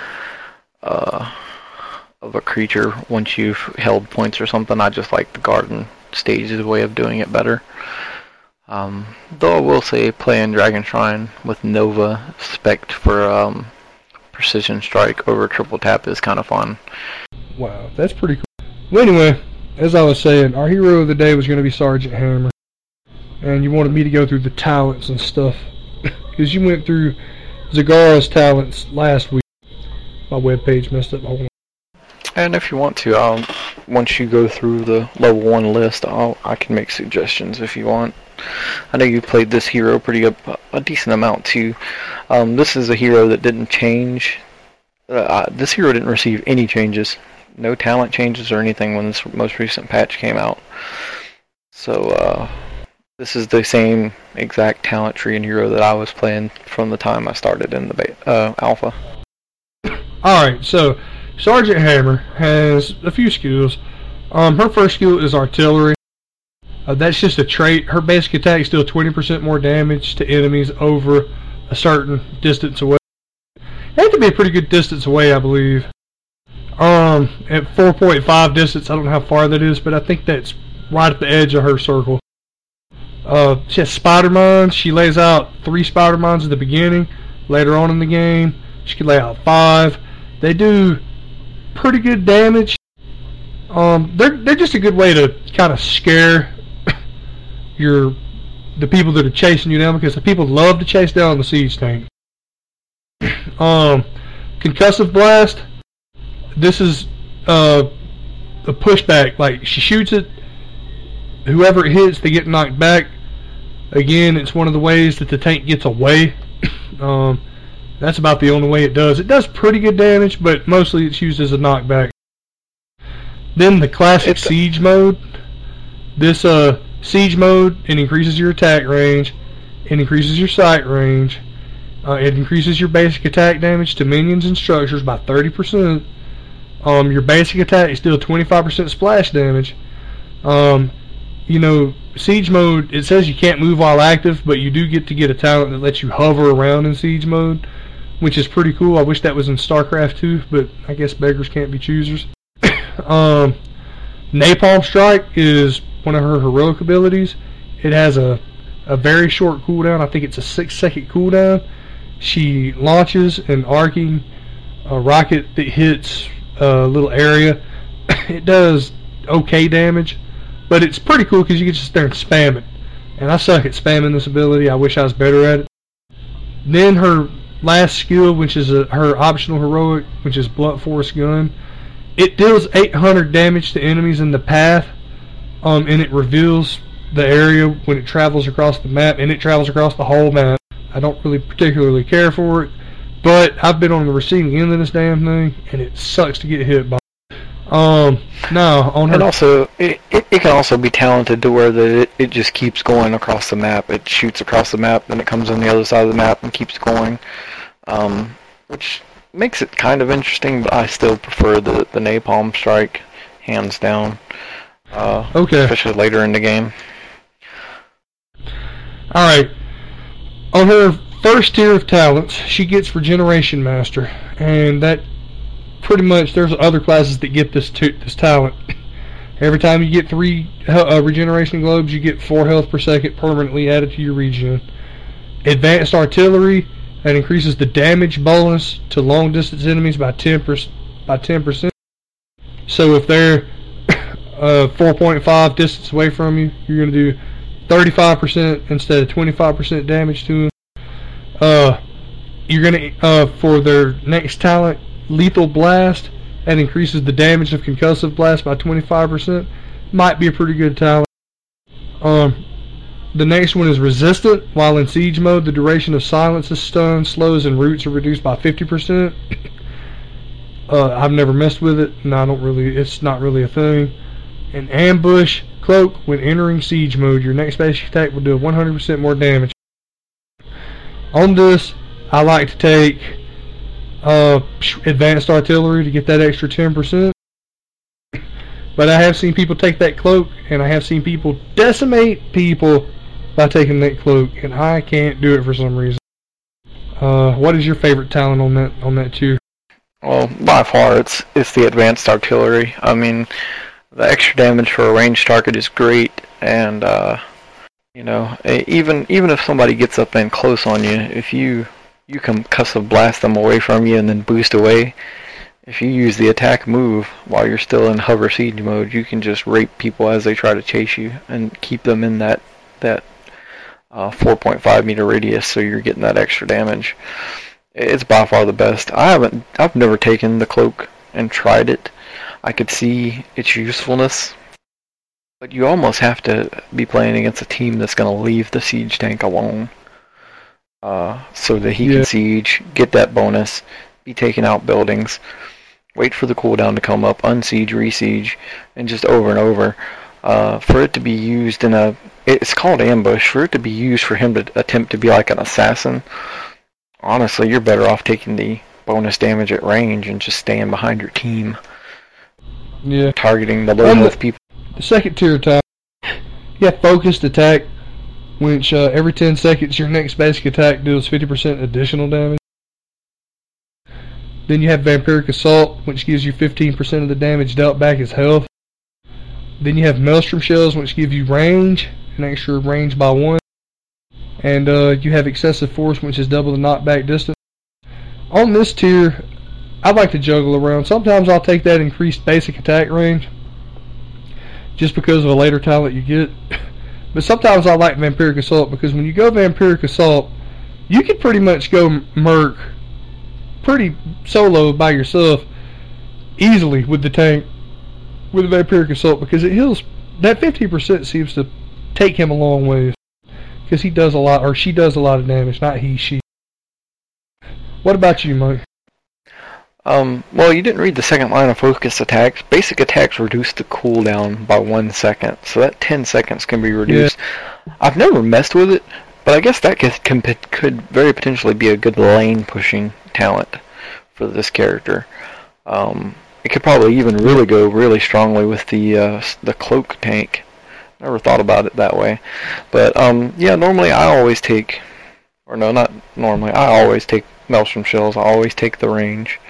a creature once you've held points or something, I just like the Garden Stage's way of doing it better. Though I will say playing Dragon Shrine with Nova Spect for Precision Strike over Triple Tap is kind of fun. Wow, that's pretty cool. Well, anyway, as I was saying, our hero of the day was going to be Sergeant Hammer. And you wanted me to go through the talents and stuff. Because you went through Zagara's talents last week. My webpage messed up. Hold on. And if you want to, once you go through the level 1 list, I can make suggestions if you want. I know you played this hero a decent amount too. This is a hero that didn't change. This hero didn't receive any changes. No talent changes or anything when this most recent patch came out. So this is the same exact talent tree and hero that I was playing from the time I started in the alpha. Alright, so Sergeant Hammer has a few skills. Her first skill is Artillery. That's just a trait. Her basic attack is still 20% more damage to enemies over a certain distance away. That could be a pretty good distance away, I believe. At 4.5 distance, I don't know how far that is, but I think that's right at the edge of her circle. She has Spider Mines. She lays out 3 Spider Mines at the beginning. Later on in the game, she can lay out 5. They do pretty good damage. They're just a good way to kind of scare the people that are chasing you down, because the people love to chase down the siege tank. Concussive Blast. This is a pushback. Like, she shoots it, whoever it hits, they get knocked back. Again, it's one of the ways that the tank gets away. That's about the only way it does. It does pretty good damage, but mostly it's used as a knockback. Then the classic Siege mode. This Siege mode, it increases your attack range, it increases your sight range, it increases your basic attack damage to minions and structures by 30%. Your basic attack is still 25% splash damage. Siege mode, it says you can't move while active, but you do get to get a talent that lets you hover around in Siege mode, which is pretty cool. I wish that was in StarCraft 2, but I guess beggars can't be choosers. Napalm Strike is one of her heroic abilities. It has a very short cooldown. I think it's a 6-second cooldown. She launches an arcing rocket that hits a little area. It does okay damage, but it's pretty cool because you can just sit there and spam it. And I suck at spamming this ability. I wish I was better at it. Then her last skill, which is her optional heroic, which is Blunt Force Gun. It deals 800 damage to enemies in the path, and it reveals the area when it travels across the map, and it travels across the whole map. I don't really particularly care for it, but I've been on the receiving end of this damn thing, and it sucks to get hit by. No, on her. And also, it can also be talented to where it just keeps going across the map. It shoots across the map, then it comes on the other side of the map and keeps going, which makes it kind of interesting. But I still prefer the Napalm Strike, hands down. Okay. Especially later in the game. All right. On her first tier of talents, she gets Regeneration Master, and that pretty much, there's other classes that get this talent. Every time you get 3 regeneration globes, you get 4 health per second permanently added to your regen. Advanced Artillery, that increases the damage bonus to long distance enemies by 10%. So if they're 4.5 distance away from you, you're going to do 35% instead of 25% damage to them. You're going to, for their next talent, Lethal Blast, that increases the damage of Concussive Blast by 25%. Might be a pretty good talent. The next one is Resistant. While in Siege mode, the duration of silence is stunned, slows, and roots are reduced by 50%. I've never messed with it, and it's not really a thing. An Ambush Cloak. When entering Siege mode, your next basic attack will do 100% more damage. On this, I like to take Advanced Artillery to get that extra 10%. But I have seen people take that cloak, and I have seen people decimate people by taking that cloak, and I can't do it for some reason. What is your favorite talent on that tier? Well, by far, it's the Advanced Artillery. I mean, the extra damage for a ranged target is great, and even if somebody gets up and close on you, if you concussive blast them away from you and then boost away. If you use the attack move while you're still in hover siege mode, you can just rape people as they try to chase you and keep them in that 4.5 meter radius, so you're getting that extra damage. It's by far the best. I've never taken the cloak and tried it. I could see its usefulness, but you almost have to be playing against a team that's going to leave the siege tank alone. So that he can siege, get that bonus, be taking out buildings, wait for the cooldown to come up, unsiege, resiege, and just over and over. For it to be used it's called ambush, for it to be used for him to attempt to be like an assassin, honestly, you're better off taking the bonus damage at range and just staying behind your team. Yeah. Targeting the low health people. The second tier attack, you have Focused Attack, which every 10 seconds your next basic attack deals 50% additional damage. Then you have Vampiric Assault, which gives you 15% of the damage dealt back as health. Then you have Maelstrom Shells, which give you range, an extra range by 1. And you have Excessive Force, which is double the knockback distance. On this tier, I like to juggle around. Sometimes I'll take that increased basic attack range, just because of a later talent you get. But sometimes I like Vampiric Assault, because when you go Vampiric Assault, you can pretty much go Merc pretty solo by yourself easily with the tank, with the Vampiric Assault, because it heals. That 50% seems to take him a long ways, because he does a lot, or she does a lot of damage, not he, she. What about you, Mike? Well, you didn't read the second line of focus attacks. Basic attacks reduce the cooldown by 1 second, so that 10 seconds can be reduced. Yeah. I've never messed with it, but I guess that could very potentially be a good lane pushing talent for this character. It could probably even really go really strongly with the cloak tank, Never thought about it that way. But, yeah, normally I always take, or no, not normally, I always take Maelstrom shells. I always take the range.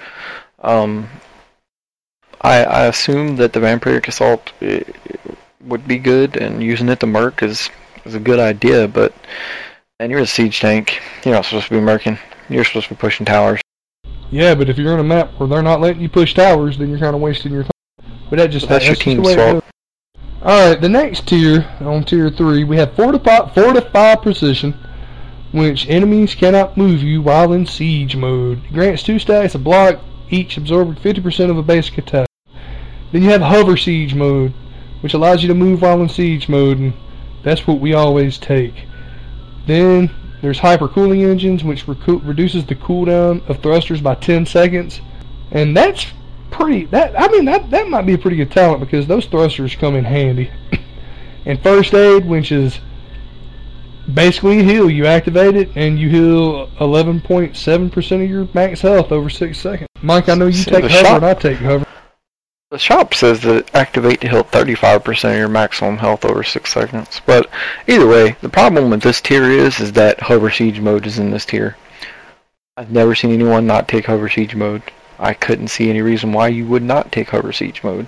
I assume that the Vampiric Assault would be good, and using it to merc is a good idea, but, and you're a siege tank. You're not supposed to be mercing. You're supposed to be pushing towers. Yeah, but if you're on a map where they're not letting you push towers, then you're kind of wasting your time. But that's your team swap. Alright, the next tier, on tier 3, we have Fortify Precision, which enemies cannot move you while in siege mode. It grants 2 stacks of block, each absorbing 50% of a basic attack. Then you have Hover Siege mode, which allows you to move while in siege mode, and that's what we always take. Then there's Hyper Cooling Engines, which reduces the cooldown of thrusters by 10 seconds, and that's pretty. That might be a pretty good talent because those thrusters come in handy. And First Aid, which is basically a heal. You activate it and you heal 11.7% of your max health over 6 seconds. Mike, I know you take Hover and I take Hover. The shop says that activate to heal 35% of your maximum health over 6 seconds. But either way, the problem with this tier is that Hover Siege mode is in this tier. I've never seen anyone not take Hover Siege mode. I couldn't see any reason why you would not take Hover Siege mode.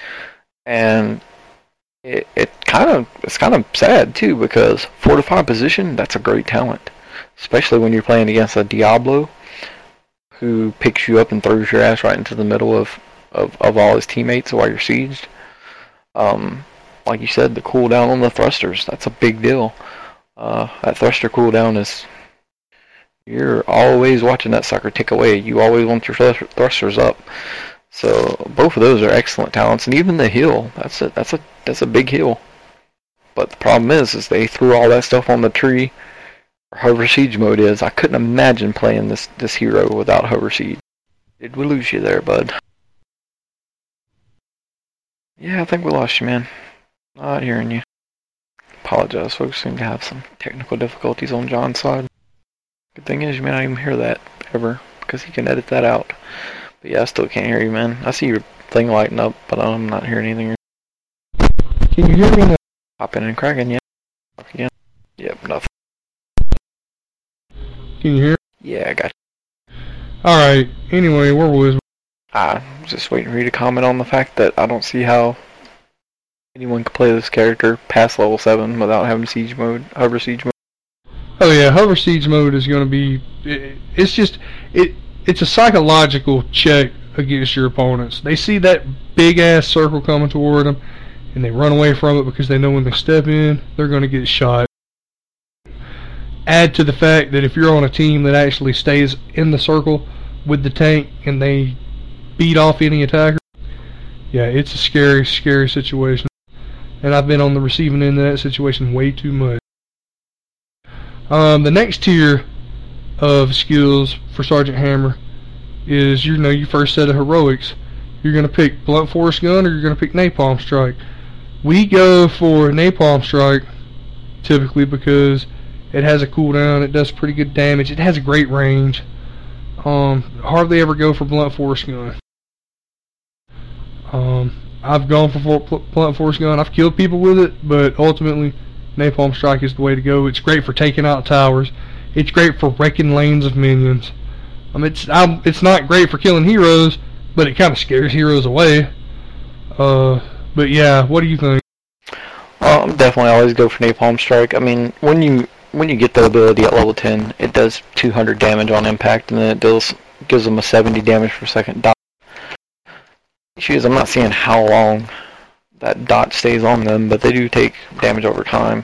And it's kind of sad too, because Fortify Position, that's a great talent. Especially when you're playing against a Diablo who picks you up and throws your ass right into the middle of all his teammates while you're sieged. Like you said, the cooldown on the thrusters, that's a big deal. That thruster cooldown is, you're always watching that sucker tick away. You always want your thrusters up. So both of those are excellent talents, and even the heal, that's a big heal. But the problem is they threw all that stuff on the tree. Or Hover Siege mode is. I couldn't imagine playing this hero without Hover Siege. Did we lose you there, bud? Yeah, I think we lost you, man. Not hearing you. Apologize, folks. Seem to have some technical difficulties on John's side. Good thing is you may not even hear that ever, because he can edit that out. But yeah, I still can't hear you, man. I see your thing lighting up, but I'm not hearing anything. Can you hear me now? Popping and cracking, yeah. Again. Yep, nothing. Can you hear? Yeah, I got you. Alright, anyway, where was we? I'm just waiting for you to comment on the fact that I don't see how anyone could play this character past level 7 without having siege mode, Hover Siege mode. Oh yeah, Hover Siege mode is going to be, it's a psychological check against your opponents. They see that big ass circle coming toward them, and they run away from it because they know when they step in, they're going to get shot. Add to the fact that if you're on a team that actually stays in the circle with the tank and they beat off any attacker, yeah, it's a scary, scary situation. And I've been on the receiving end of that situation way too much. The next tier of skills for Sergeant Hammer is, your first set of heroics. You're going to pick Blunt Force Gun or you're going to pick Napalm Strike. We go for Napalm Strike typically because it has a cooldown, it does pretty good damage, it has a great range. Hardly ever go for Blunt Force Gun. I've gone for Blunt Force Gun, I've killed people with it, but ultimately Napalm Strike is the way to go. It's great for taking out towers. It's great for wrecking lanes of minions. It's not great for killing heroes, but it kind of scares heroes away. But yeah, what do you think? Definitely always go for Napalm Strike. I mean, when you get the ability at level 10, it does 200 damage on impact, and then it gives them a 70 damage per second dot. Issue is I'm not seeing how long that dot stays on them, but they do take damage over time.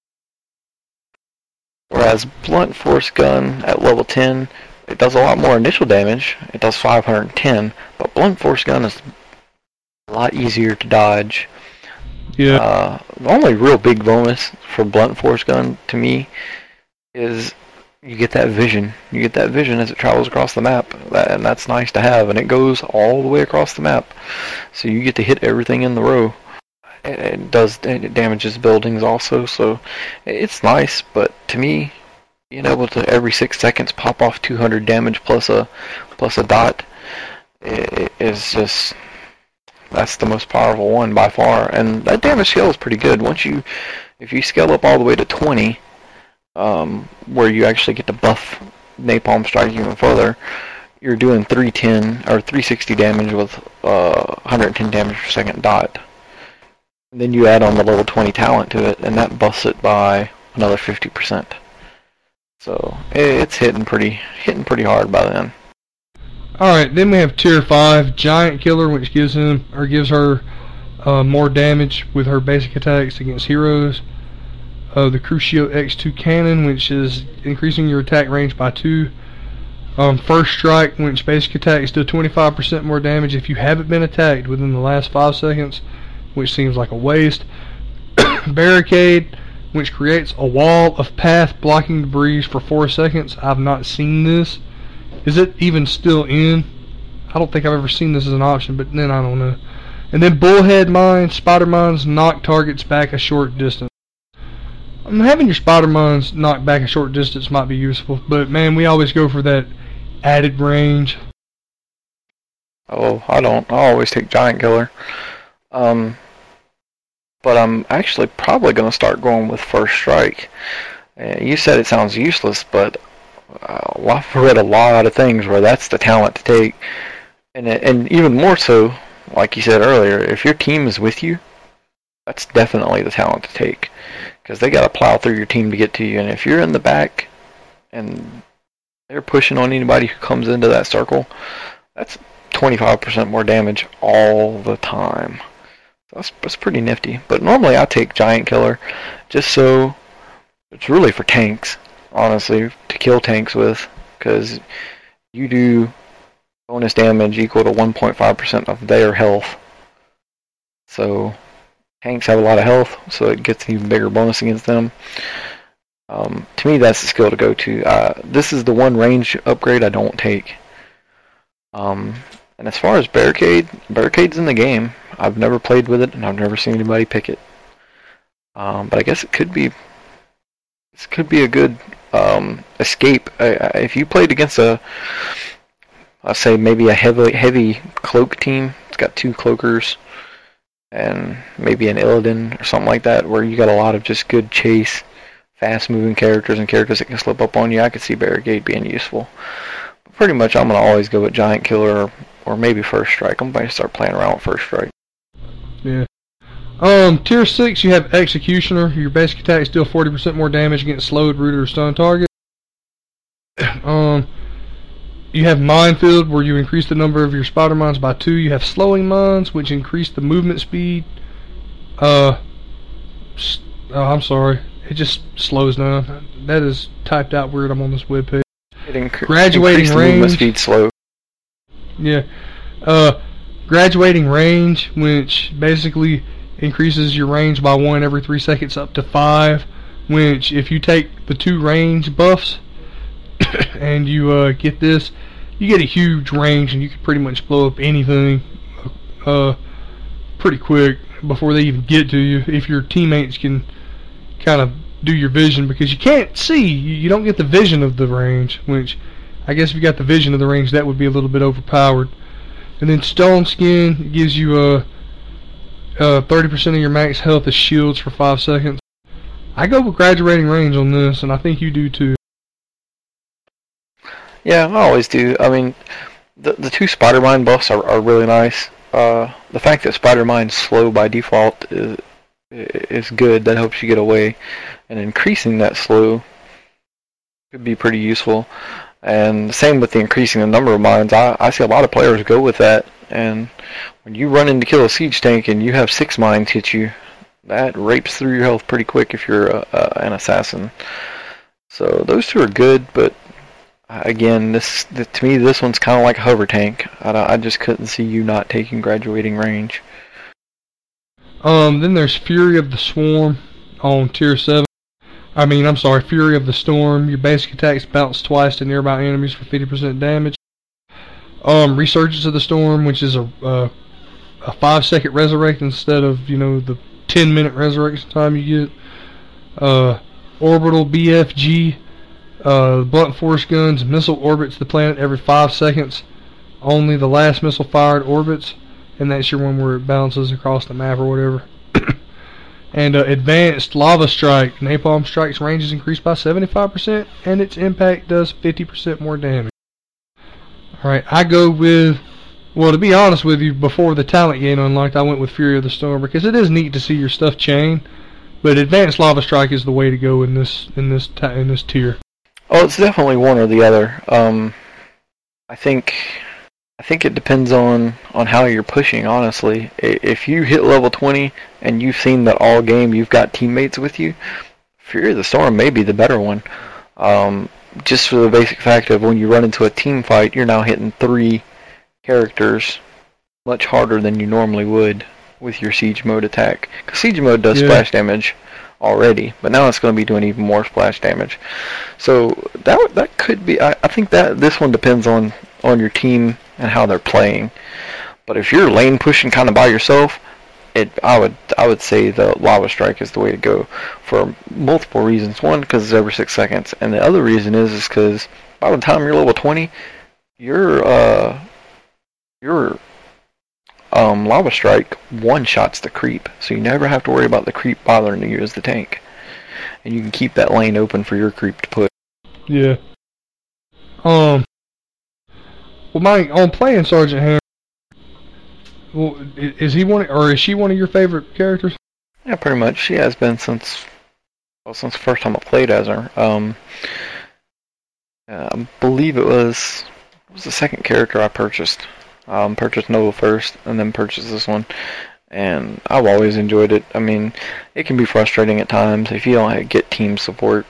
Whereas Blunt Force Gun at level 10, it does a lot more initial damage. It does 510, but Blunt Force Gun is a lot easier to dodge. Yeah. The only real big bonus for Blunt Force Gun to me is you get that vision. You get that vision as it travels across the map, and that's nice to have. And it goes all the way across the map, so you get to hit everything in the row. It damages buildings also, so it's nice. But to me, being able to every 6 seconds pop off 200 damage plus a dot, it is just That's the most powerful one by far, and that damage scale is pretty good. If you scale up all the way to 20, where you actually get to buff Napalm Strike even further, you're doing 310 or 360 damage with 110 damage per second dot. And then you add on the level 20 talent to it, and that buffs it by another 50%. So it's hitting pretty hard by then. Alright, then we have Tier 5, Giant Killer, which gives her more damage with her basic attacks against heroes. The Crucio X2 Cannon, which is increasing your attack range by 2. First Strike, which basic attacks do 25% more damage if you haven't been attacked within the last 5 seconds, which seems like a waste. Barricade, which creates a wall of path blocking debris for 4 seconds. I've not seen this. Is it even still in? I don't think I've ever seen this as an option, but then I don't know. And then Bullhead Mine, Spider Mines knock targets back a short distance. Having your Spider Mines knock back a short distance might be useful, but man, we always go for that added range. Oh, I don't. I always take Giant Killer. But I'm actually probably going to start going with First Strike. You said it sounds useless, but I've read a lot of things where that's the talent to take. And even more so, like you said earlier, if your team is with you, that's definitely the talent to take. Because they got to plow through your team to get to you. And if you're in the back and they're pushing on anybody who comes into that circle, that's 25% more damage all the time. So that's pretty nifty. But normally I take Giant Killer just so it's really for tanks, honestly, to kill tanks with. Because you do bonus damage equal to 1.5% of their health. So tanks have a lot of health, so it gets an even bigger bonus against them. To me, that's the skill to go to. This is the one range upgrade I don't take. And as far as Barricade's in the game. I've never played with it, and I've never seen anybody pick it. But I guess it could be a good escape. If you played against I'll say maybe a heavy cloak team, it's got 2 cloakers, and maybe an Illidan or something like that, where you got a lot of just good chase, fast-moving characters and characters that can slip up on you, I could see Barricade being useful. But pretty much, I'm going to always go with Giant Killer or maybe First Strike. I'm going to start playing around with First Strike. Yeah. Tier 6, you have Executioner. Your basic attacks deal 40% more damage against slowed, rooted, or stunned targets. You have Minefield, where you increase the number of your Spider Mines by 2. You have Slowing Mines, which increase the movement speed. I'm sorry. It just slows down. That is typed out weird. I'm on this webpage. Graduating range. Movement speed slow. Yeah. Graduating range, which basically increases your range by 1 every 3 seconds up to 5. Which, if you take the 2 range buffs and you get this, you get a huge range, and you can pretty much blow up anything pretty quick before they even get to you. If your teammates can kind of do your vision, because you can't see, you don't get the vision of the range. Which, I guess if you got the vision of the range, that would be a little bit overpowered. And then Stone Skin gives you 30% of your max health as shields for 5 seconds. I go with Graduating Range on this, and I think you do too. Yeah, I always do. I mean, the 2 Spider Mine buffs are really nice. The fact that Spider Mine's slow by default is good. That helps you get away. And increasing that slow could be pretty useful. And same with the increasing the number of mines. I see a lot of players go with that. And when you run in to kill a siege tank and you have 6 mines hit you, that rapes through your health pretty quick if you're an assassin. So those 2 are good, but again, to me, this one's kind of like a hover tank. I just couldn't see you not taking Graduating Range. Then there's Fury of the Swarm on Tier 7. Fury of the Storm. Your basic attacks bounce twice to nearby enemies for 50% damage. Resurgence of the Storm, which is a 5-second resurrect instead of, the 10-minute resurrection time you get. Orbital BFG. Blunt force guns. Missile orbits the planet every 5 seconds. Only the last missile fired orbits. and that's your one where it bounces across the map or whatever. And advanced Lava Strike. Napalm Strike's range is increased by 75%, and its impact does 50% more damage. Alright, I go with, well, to be honest with you, before the talent gain unlocked, I went with Fury of the Storm, because it is neat to see your stuff chain, but advanced Lava Strike is the way to go in this tier. Oh, it's definitely one or the other. I think it depends on how you're pushing, honestly. If you hit level 20 and you've seen that all game you've got teammates with you, Fury of the Storm may be the better one. Just for the basic fact of when you run into a team fight, you're now hitting 3 characters much harder than you normally would with your Siege Mode attack. Because Siege Mode does splash damage already, but now it's going to be doing even more splash damage. So that could be, I think that this one depends on your team and how they're playing. But if you're lane pushing kind of by yourself, I would say the Lava Strike is the way to go for multiple reasons. One, because it's every 6 seconds, and the other reason is because by the time you're level 20, your Lava Strike one-shots the creep, so you never have to worry about the creep bothering you as the tank, and you can keep that lane open for your creep to push. Yeah. Well, Mike, on playing Sergeant Hammer, well, is he one, or is she one of your favorite characters? Yeah, pretty much. She has been since the first time I played as her. I believe it was the second character I purchased. Purchased Nova first, and then purchased this one, and I've always enjoyed it. I mean, it can be frustrating at times if you don't get team support.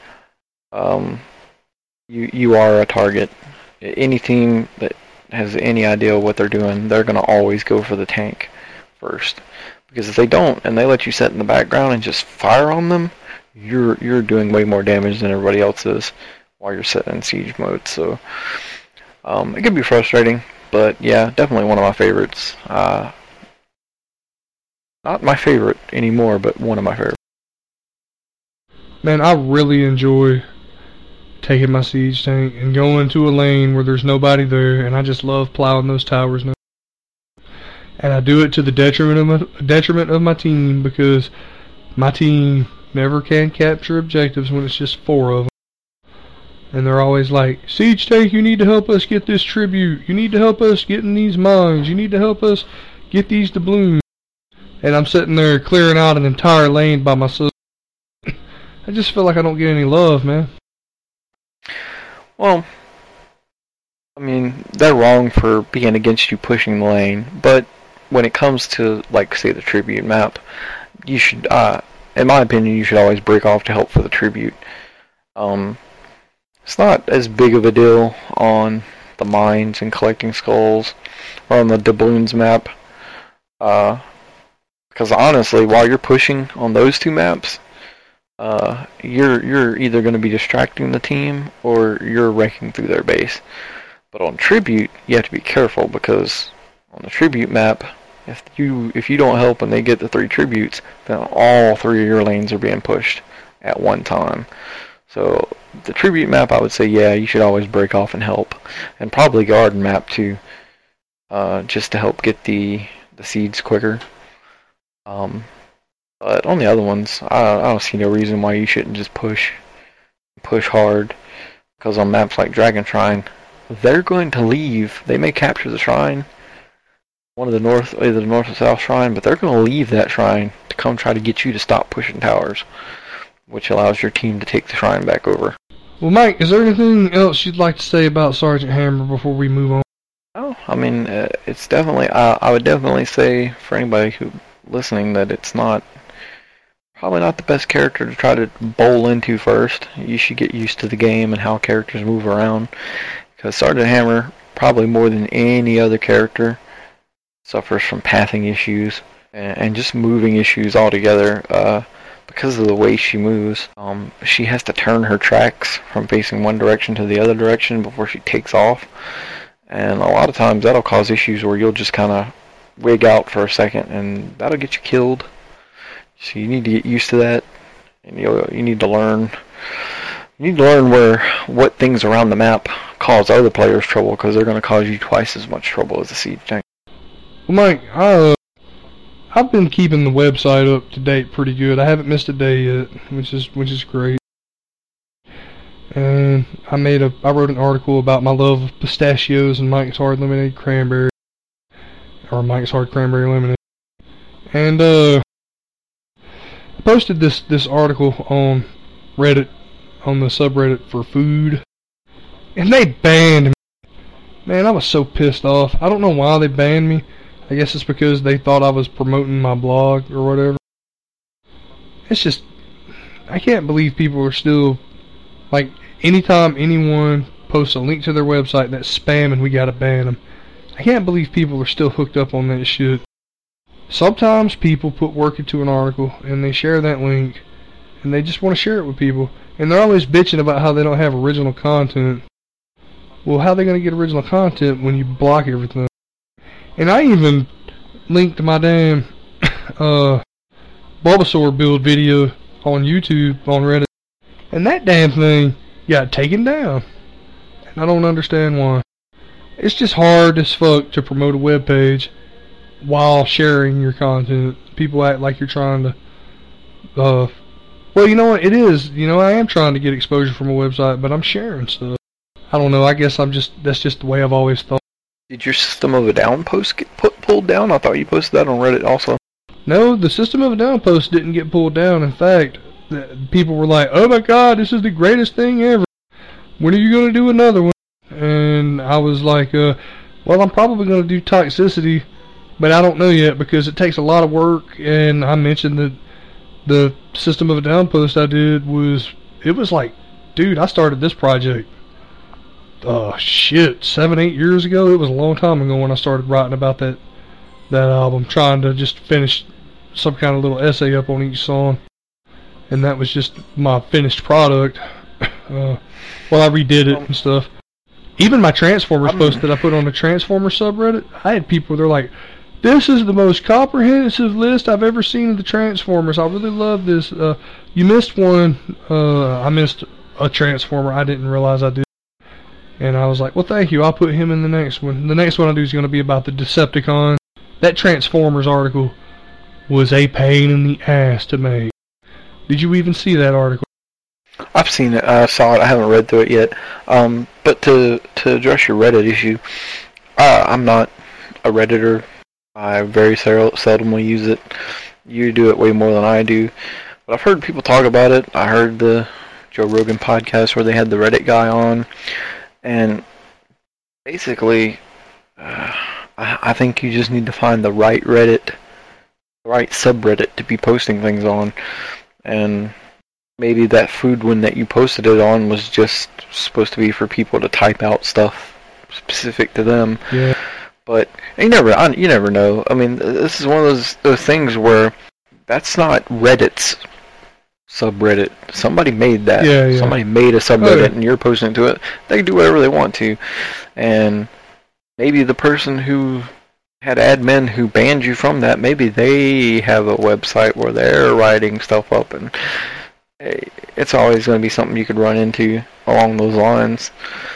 You are a target. Any team that has any idea what they're doing, they're going to always go for the tank first. Because if they don't, and they let you sit in the background and just fire on them, you're doing way more damage than everybody else is while you're sitting in siege mode. So it can be frustrating, but yeah, definitely one of my favorites. Not my favorite anymore, but one of my favorites. Man, I really enjoy taking my siege tank and going to a lane where there's nobody there, and I just love plowing those towers now. And I do it to the detriment of my team, because my team never can capture objectives when it's just 4 of them. And they're always like, siege tank, you need to help us get this tribute. You need to help us get in these mines. You need to help us get these doubloons. And I'm sitting there clearing out an entire lane by myself. I just feel like I don't get any love, man. Well, I mean, they're wrong for being against you pushing the lane, but when it comes to, like, say, the tribute map, you should, in my opinion, you should always break off to help for the tribute. It's not as big of a deal on the mines and collecting skulls, or on the doubloons map, because honestly, while you're pushing on those 2 maps, you're either going to be distracting the team or you're wrecking through their base. But on tribute, you have to be careful, because on the tribute map, if you don't help and they get the 3 tributes, then all 3 of your lanes are being pushed at one time. So the tribute map, I would say, yeah, you should always break off and help, and probably garden map too, just to help get the seeds quicker. But on the other ones, I don't see no reason why you shouldn't just push hard. Because on maps like Dragon Shrine, they're going to leave. They may capture the shrine, either the north or south shrine, but they're going to leave that shrine to come try to get you to stop pushing towers, which allows your team to take the shrine back over. Well, Mike, is there anything else you'd like to say about Sergeant Hammer before we move on? Oh, I mean, it's definitely, I would definitely say for anybody who listening that it's probably not the best character to try to bowl into first. You should get used to the game and how characters move around, because Sergeant Hammer, probably more than any other character, suffers from pathing issues and just moving issues altogether, because of the way she moves. She has to turn her tracks from facing one direction to the other direction before she takes off, and a lot of times that'll cause issues where you'll just kind of wig out for a second, and that'll get you killed. So you need to get used to that, and you need to learn. You need to learn what things around the map cause other players trouble, because they're going to cause you twice as much trouble as a siege tank. Well, Mike, I've been keeping the website up to date pretty good. I haven't missed a day yet, which is great. And I wrote an article about my love of pistachios and Mike's Hard Lemonade Cranberry, or Mike's Hard Cranberry Lemonade. And I posted this article on Reddit, on the subreddit for food, and they banned me. Man, I was so pissed off. I don't know why they banned me. I guess it's because they thought I was promoting my blog or whatever. It's just, I can't believe people are still, like, anytime anyone posts a link to their website that's spam and we gotta ban them. I can't believe people are still hooked up on that shit. Sometimes people put work into an article and they share that link and they just want to share it with people. And they're always bitching about how they don't have original content. Well, how are they going to get original content when you block everything? And I even linked my damn Bulbasaur build video on YouTube, on Reddit. And that damn thing got taken down. And I don't understand why. It's just hard as fuck to promote a web page while sharing your content. People act like you're trying to... well, you know what? It is. You know, I am trying to get exposure from a website, but I'm sharing stuff. I don't know. I guess that's just the way I've always thought. Did your System of a Down post get pulled down? I thought you posted that on Reddit also. No, the System of a Down post didn't get pulled down. In fact, people were like, "Oh my God, this is the greatest thing ever. When are you going to do another one?" And I was like, well, I'm probably going to do Toxicity, but I don't know yet because it takes a lot of work. And I mentioned that the System of a Down post I did was like, dude, I started this project, 7-8 years ago. It was a long time ago when I started writing about that album, trying to just finish some kind of little essay up on each song. And that was just my finished product. Well, I redid it and stuff. Even my Transformers post that I put on the Transformers subreddit, I had people, they're like, "This is the most comprehensive list I've ever seen of the Transformers. I really love this. You missed one." I missed a Transformer. I didn't realize I did. And I was like, well, thank you. I'll put him in the next one. The next one I do is going to be about the Decepticons. That Transformers article was a pain in the ass to make. Did you even see that article? I've seen it. I saw it. I haven't read through it yet. But to address your Reddit issue, I'm not a Redditor. I very seldomly use it. You do it way more than I do. But I've heard people talk about it. I heard the Joe Rogan podcast where they had the Reddit guy on. And basically, I think you just need to find the right Reddit, the right subreddit to be posting things on. And maybe that food one that you posted it on was just supposed to be for people to type out stuff specific to them. Yeah. But you never know. I mean, this is one of those things where that's not Reddit's subreddit. Somebody made that. Yeah. Somebody made a subreddit and you're posting to it. They can do whatever they want to. And maybe the person who had admin who banned you from that, maybe they have a website where they're writing stuff up, and it's always going to be something you could run into along those lines.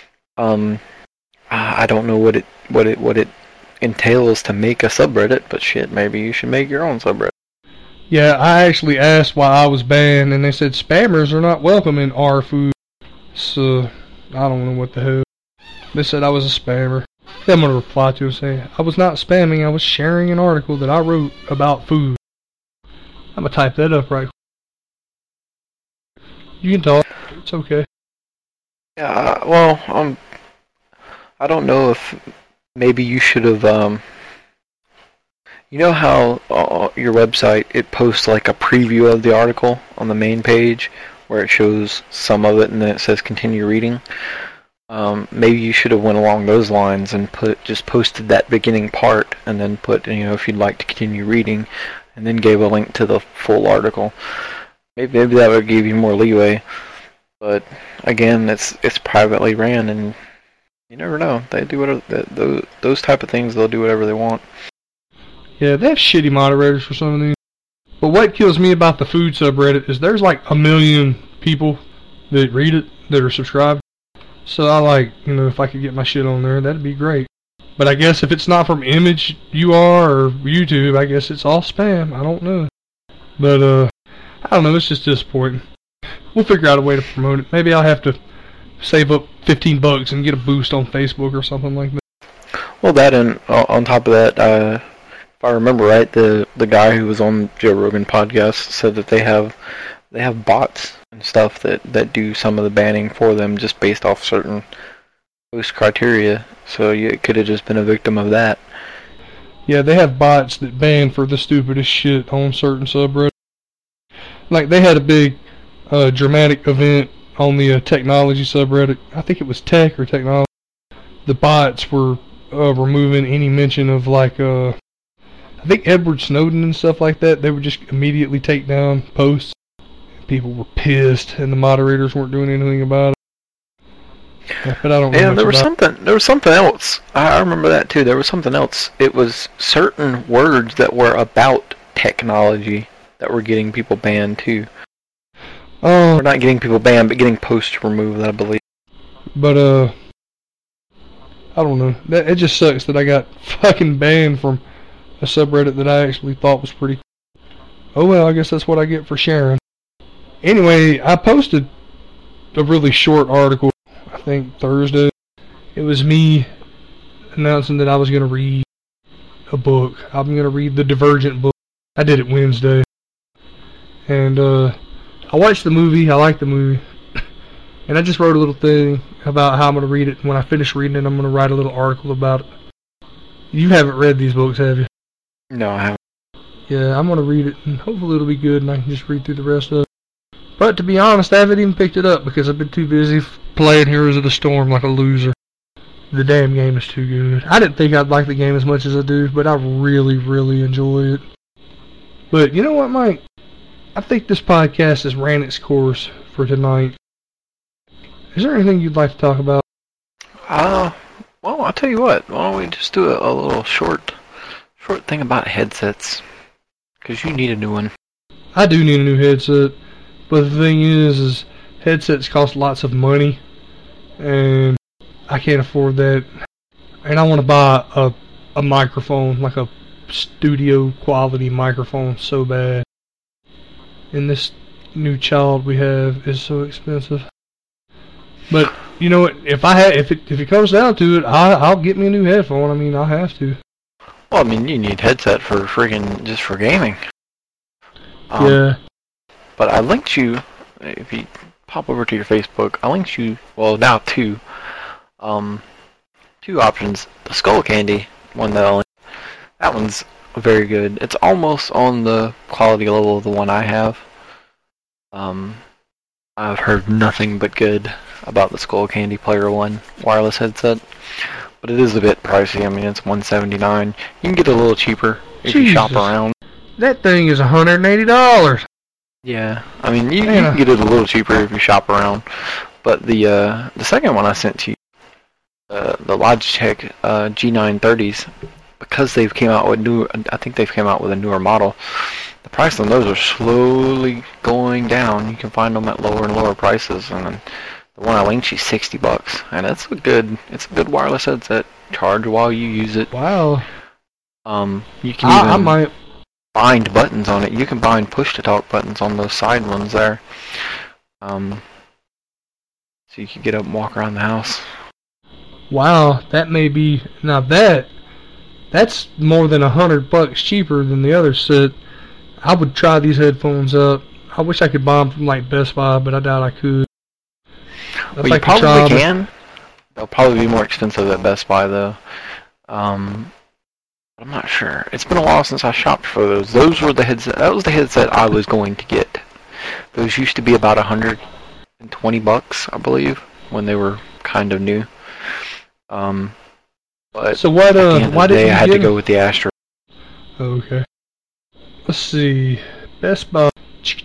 I don't know what it entails to make a subreddit, but shit, maybe you should make your own subreddit. Yeah, I actually asked why I was banned, and they said spammers are not welcome in our food. So, I don't know what the hell. They said I was a spammer. Then I'm going to reply to them saying, I was not spamming, I was sharing an article that I wrote about food. I'm going to type that up right quick. You can talk. It's okay. Yeah, well, I don't know if maybe you should have, you know how your website, it posts like a preview of the article on the main page where it shows some of it and then it says continue reading? Maybe you should have went along those lines and just posted that beginning part and then put, if you'd like to continue reading, and then gave a link to the full article. Maybe that would give you more leeway. But again, it's privately ran, and you never know. They do whatever those type of things. They'll do whatever they want. Yeah, they have shitty moderators for some of these. But what kills me about the food subreddit is there's like 1 million people that read it, that are subscribed. So I if I could get my shit on there, that'd be great. But I guess if it's not from Image UR or YouTube, I guess it's all spam. I don't know. But, I don't know, it's just disappointing. We'll figure out a way to promote it. Maybe I'll have to save up $15 and get a boost on Facebook or something like that. Well, that and on top of that, if I remember right, the guy who was on Joe Rogan podcast said that they have bots and stuff that do some of the banning for them just based off certain post criteria. So you could have just been a victim of that. Yeah, they have bots that ban for the stupidest shit on certain subreddits. Like, they had a big dramatic event on the technology subreddit. I think it was tech or technology. The bots were removing any mention of, like, I think Edward Snowden and stuff like that. They would just immediately take down posts. People were pissed, and the moderators weren't doing anything about it. Yeah, but I don't know. Yeah, there was something else. I remember that too. There was something else. It was certain words that were about technology that were getting people banned too. Or not getting people banned, but getting posts removed, I believe. But I don't know. It just sucks that I got fucking banned from a subreddit that I actually thought was pretty cool. Oh well, I guess that's what I get for sharing. Anyway, I posted a really short article, I think Thursday. It was me announcing that I was going to read a book. I'm going to read the Divergent book. I did it Wednesday. And I watched the movie. I liked the movie. And I just wrote a little thing about how I'm going to read it. When I finish reading it, I'm going to write a little article about it. You haven't read these books, have you? No, I haven't. Yeah, I'm going to read it, and hopefully it'll be good, and I can just read through the rest of it. But to be honest, I haven't even picked it up because I've been too busy playing Heroes of the Storm like a loser. The damn game is too good. I didn't think I'd like the game as much as I do, but I really, really enjoy it. But you know what, Mike? I think this podcast has ran its course for tonight. Is there anything you'd like to talk about? Well, I'll tell you what. Why don't we just do a little short thing about headsets? Because you need a new one. I do need a new headset. But the thing is headsets cost lots of money. And I can't afford that. And I want to buy a microphone, like a studio quality microphone so bad. And this new child we have is so expensive. But you know what? If it comes down to it, I'll get me a new headphone. I mean, I'll have to. Well, I mean, you need headset for freaking just for gaming. Yeah. But I linked you. If you pop over to your Facebook, I linked you. Well, now two options. The Skull Candy one that one's very good. It's almost on the quality level of the one I have. I've heard nothing but good about the Skull Candy Player One wireless headset, but it is a bit pricey. I mean, it's $179. You can get it a little cheaper if you shop around. That thing is $180. Yeah, I mean, you can get it a little cheaper if you shop around. But the second one I sent to you, the Logitech G930s, because they've came out with I think they've came out with a newer model. The price on those are slowly going down. You can find them at lower and lower prices, and then the one I linked you $60, and it's a good wireless headset. Charge while you use it. Wow. You can I might bind buttons on it. You can bind push to talk buttons on those side ones there. So you can get up and walk around the house. Wow, that may be now that's more than $100 cheaper than the other set. I would try these headphones out. I wish I could buy them from like Best Buy, but I doubt I could. Well, you probably can. They'll probably be more expensive at Best Buy though. I'm not sure. It's been a while since I shopped for those. Those were the headset. That was the headset I was going to get. Those used to be about $120, I believe, when they were kind of new. But so why did I had to go with the Astro? Okay. Let's see. Best Buy.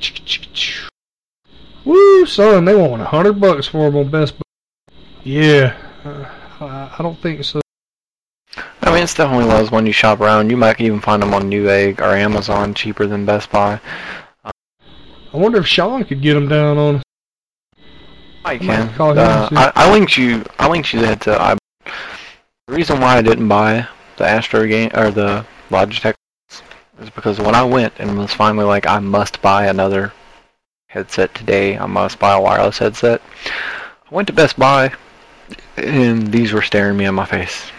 Woo, son, they want $100 for them on Best Buy. Yeah, I don't think so. I mean, it's definitely one of those when you shop around. You might even find them on Newegg or Amazon cheaper than Best Buy. I wonder if Sean could get them down on. I can. I linked you the headset The reason why I didn't buy the Astro game or the Logitech is because when I went and was finally like, I must buy another headset today, I must buy a wireless headset, I went to Best Buy and these were staring me in my face.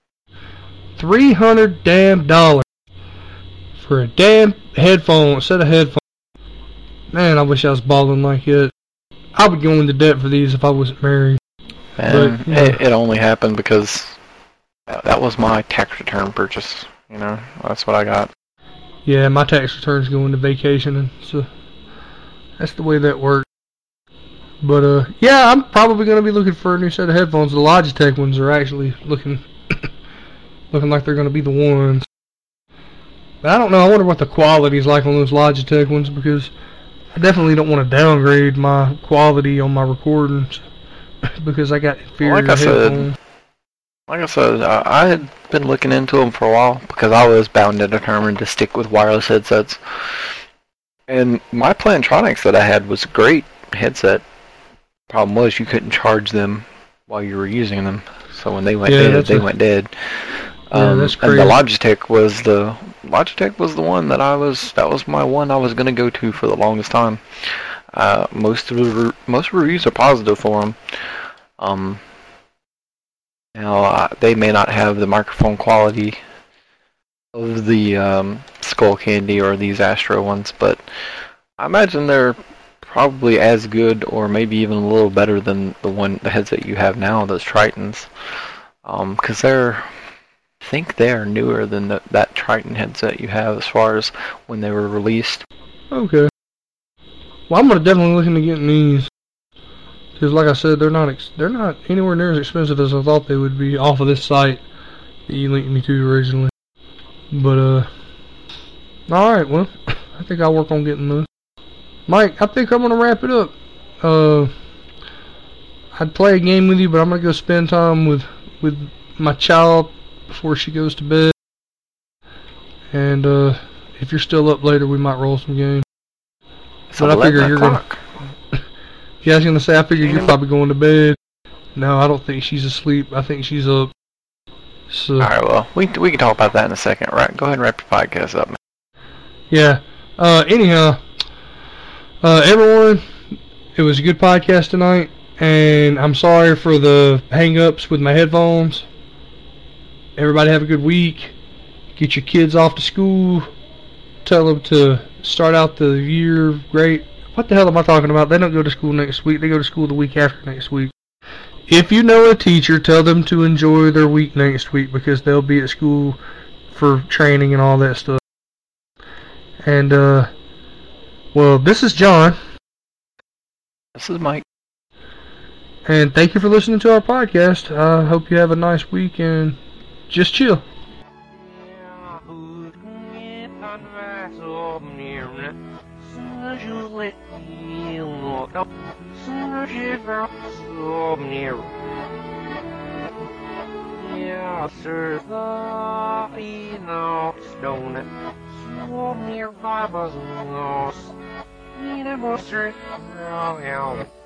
$300 damn for a damn headphone, set of headphones. Man, I wish I was balling like it. I would go into debt for these if I wasn't married. And but, yeah. it only happened because that was my tax return purchase. You know, that's what I got. Yeah, my tax returns go into vacation, and so that's the way that works. But yeah, I'm probably gonna be looking for a new set of headphones. The Logitech ones are actually looking like they're gonna be the ones. But I don't know. I wonder what the quality's like on those Logitech ones, because I definitely don't want to downgrade my quality on my recordings because I got inferior headphones. Like I said, I had been looking into them for a while because I was bound and determined to stick with wireless headsets. And my Plantronics that I had was a great headset. Problem was you couldn't charge them while you were using them. So when they went dead, they went dead. That's crazy. And the Logitech was the one that was my one I was gonna go to for the longest time. Most reviews are positive for them. Now they may not have the microphone quality of the Skull Candy or these Astro ones, but I imagine they're probably as good or maybe even a little better than the headset you have now, those Tritons, because I think they're newer than that Triton headset you have as far as when they were released. Okay. Well, I'm definitely looking to getting these. Because like I said, they're not anywhere near as expensive as I thought they would be off of this site that you linked me to originally. But, alright, well, I think I'll work on getting those. Mike, I think I'm going to wrap it up. I'd play a game with you, but I'm going to go spend time with my child before she goes to bed. And, if you're still up later, we might roll some games. So I figure you're going to... Yeah, I was going to say, I figured you're probably going to bed. No, I don't think she's asleep. I think she's up. So. Alright, well, we can talk about that in a second, right? Go ahead and wrap your podcast up, man. Yeah. Anyhow, everyone, it was a good podcast tonight, and I'm sorry for the hang-ups with my headphones. Everybody have a good week. Get your kids off to school. Tell them to start out the year great. What the hell am I talking about? They don't go to school next week. They go to school the week after next week. If you know a teacher, tell them to enjoy their week next week, because they'll be at school for training and all that stuff. And, well, this is John. This is Mike. And thank you for listening to our podcast. I hope you have a nice week and just chill. Ja, sir, the Enoch's donut. So nearby was lost. Need a monster. Oh, yeah.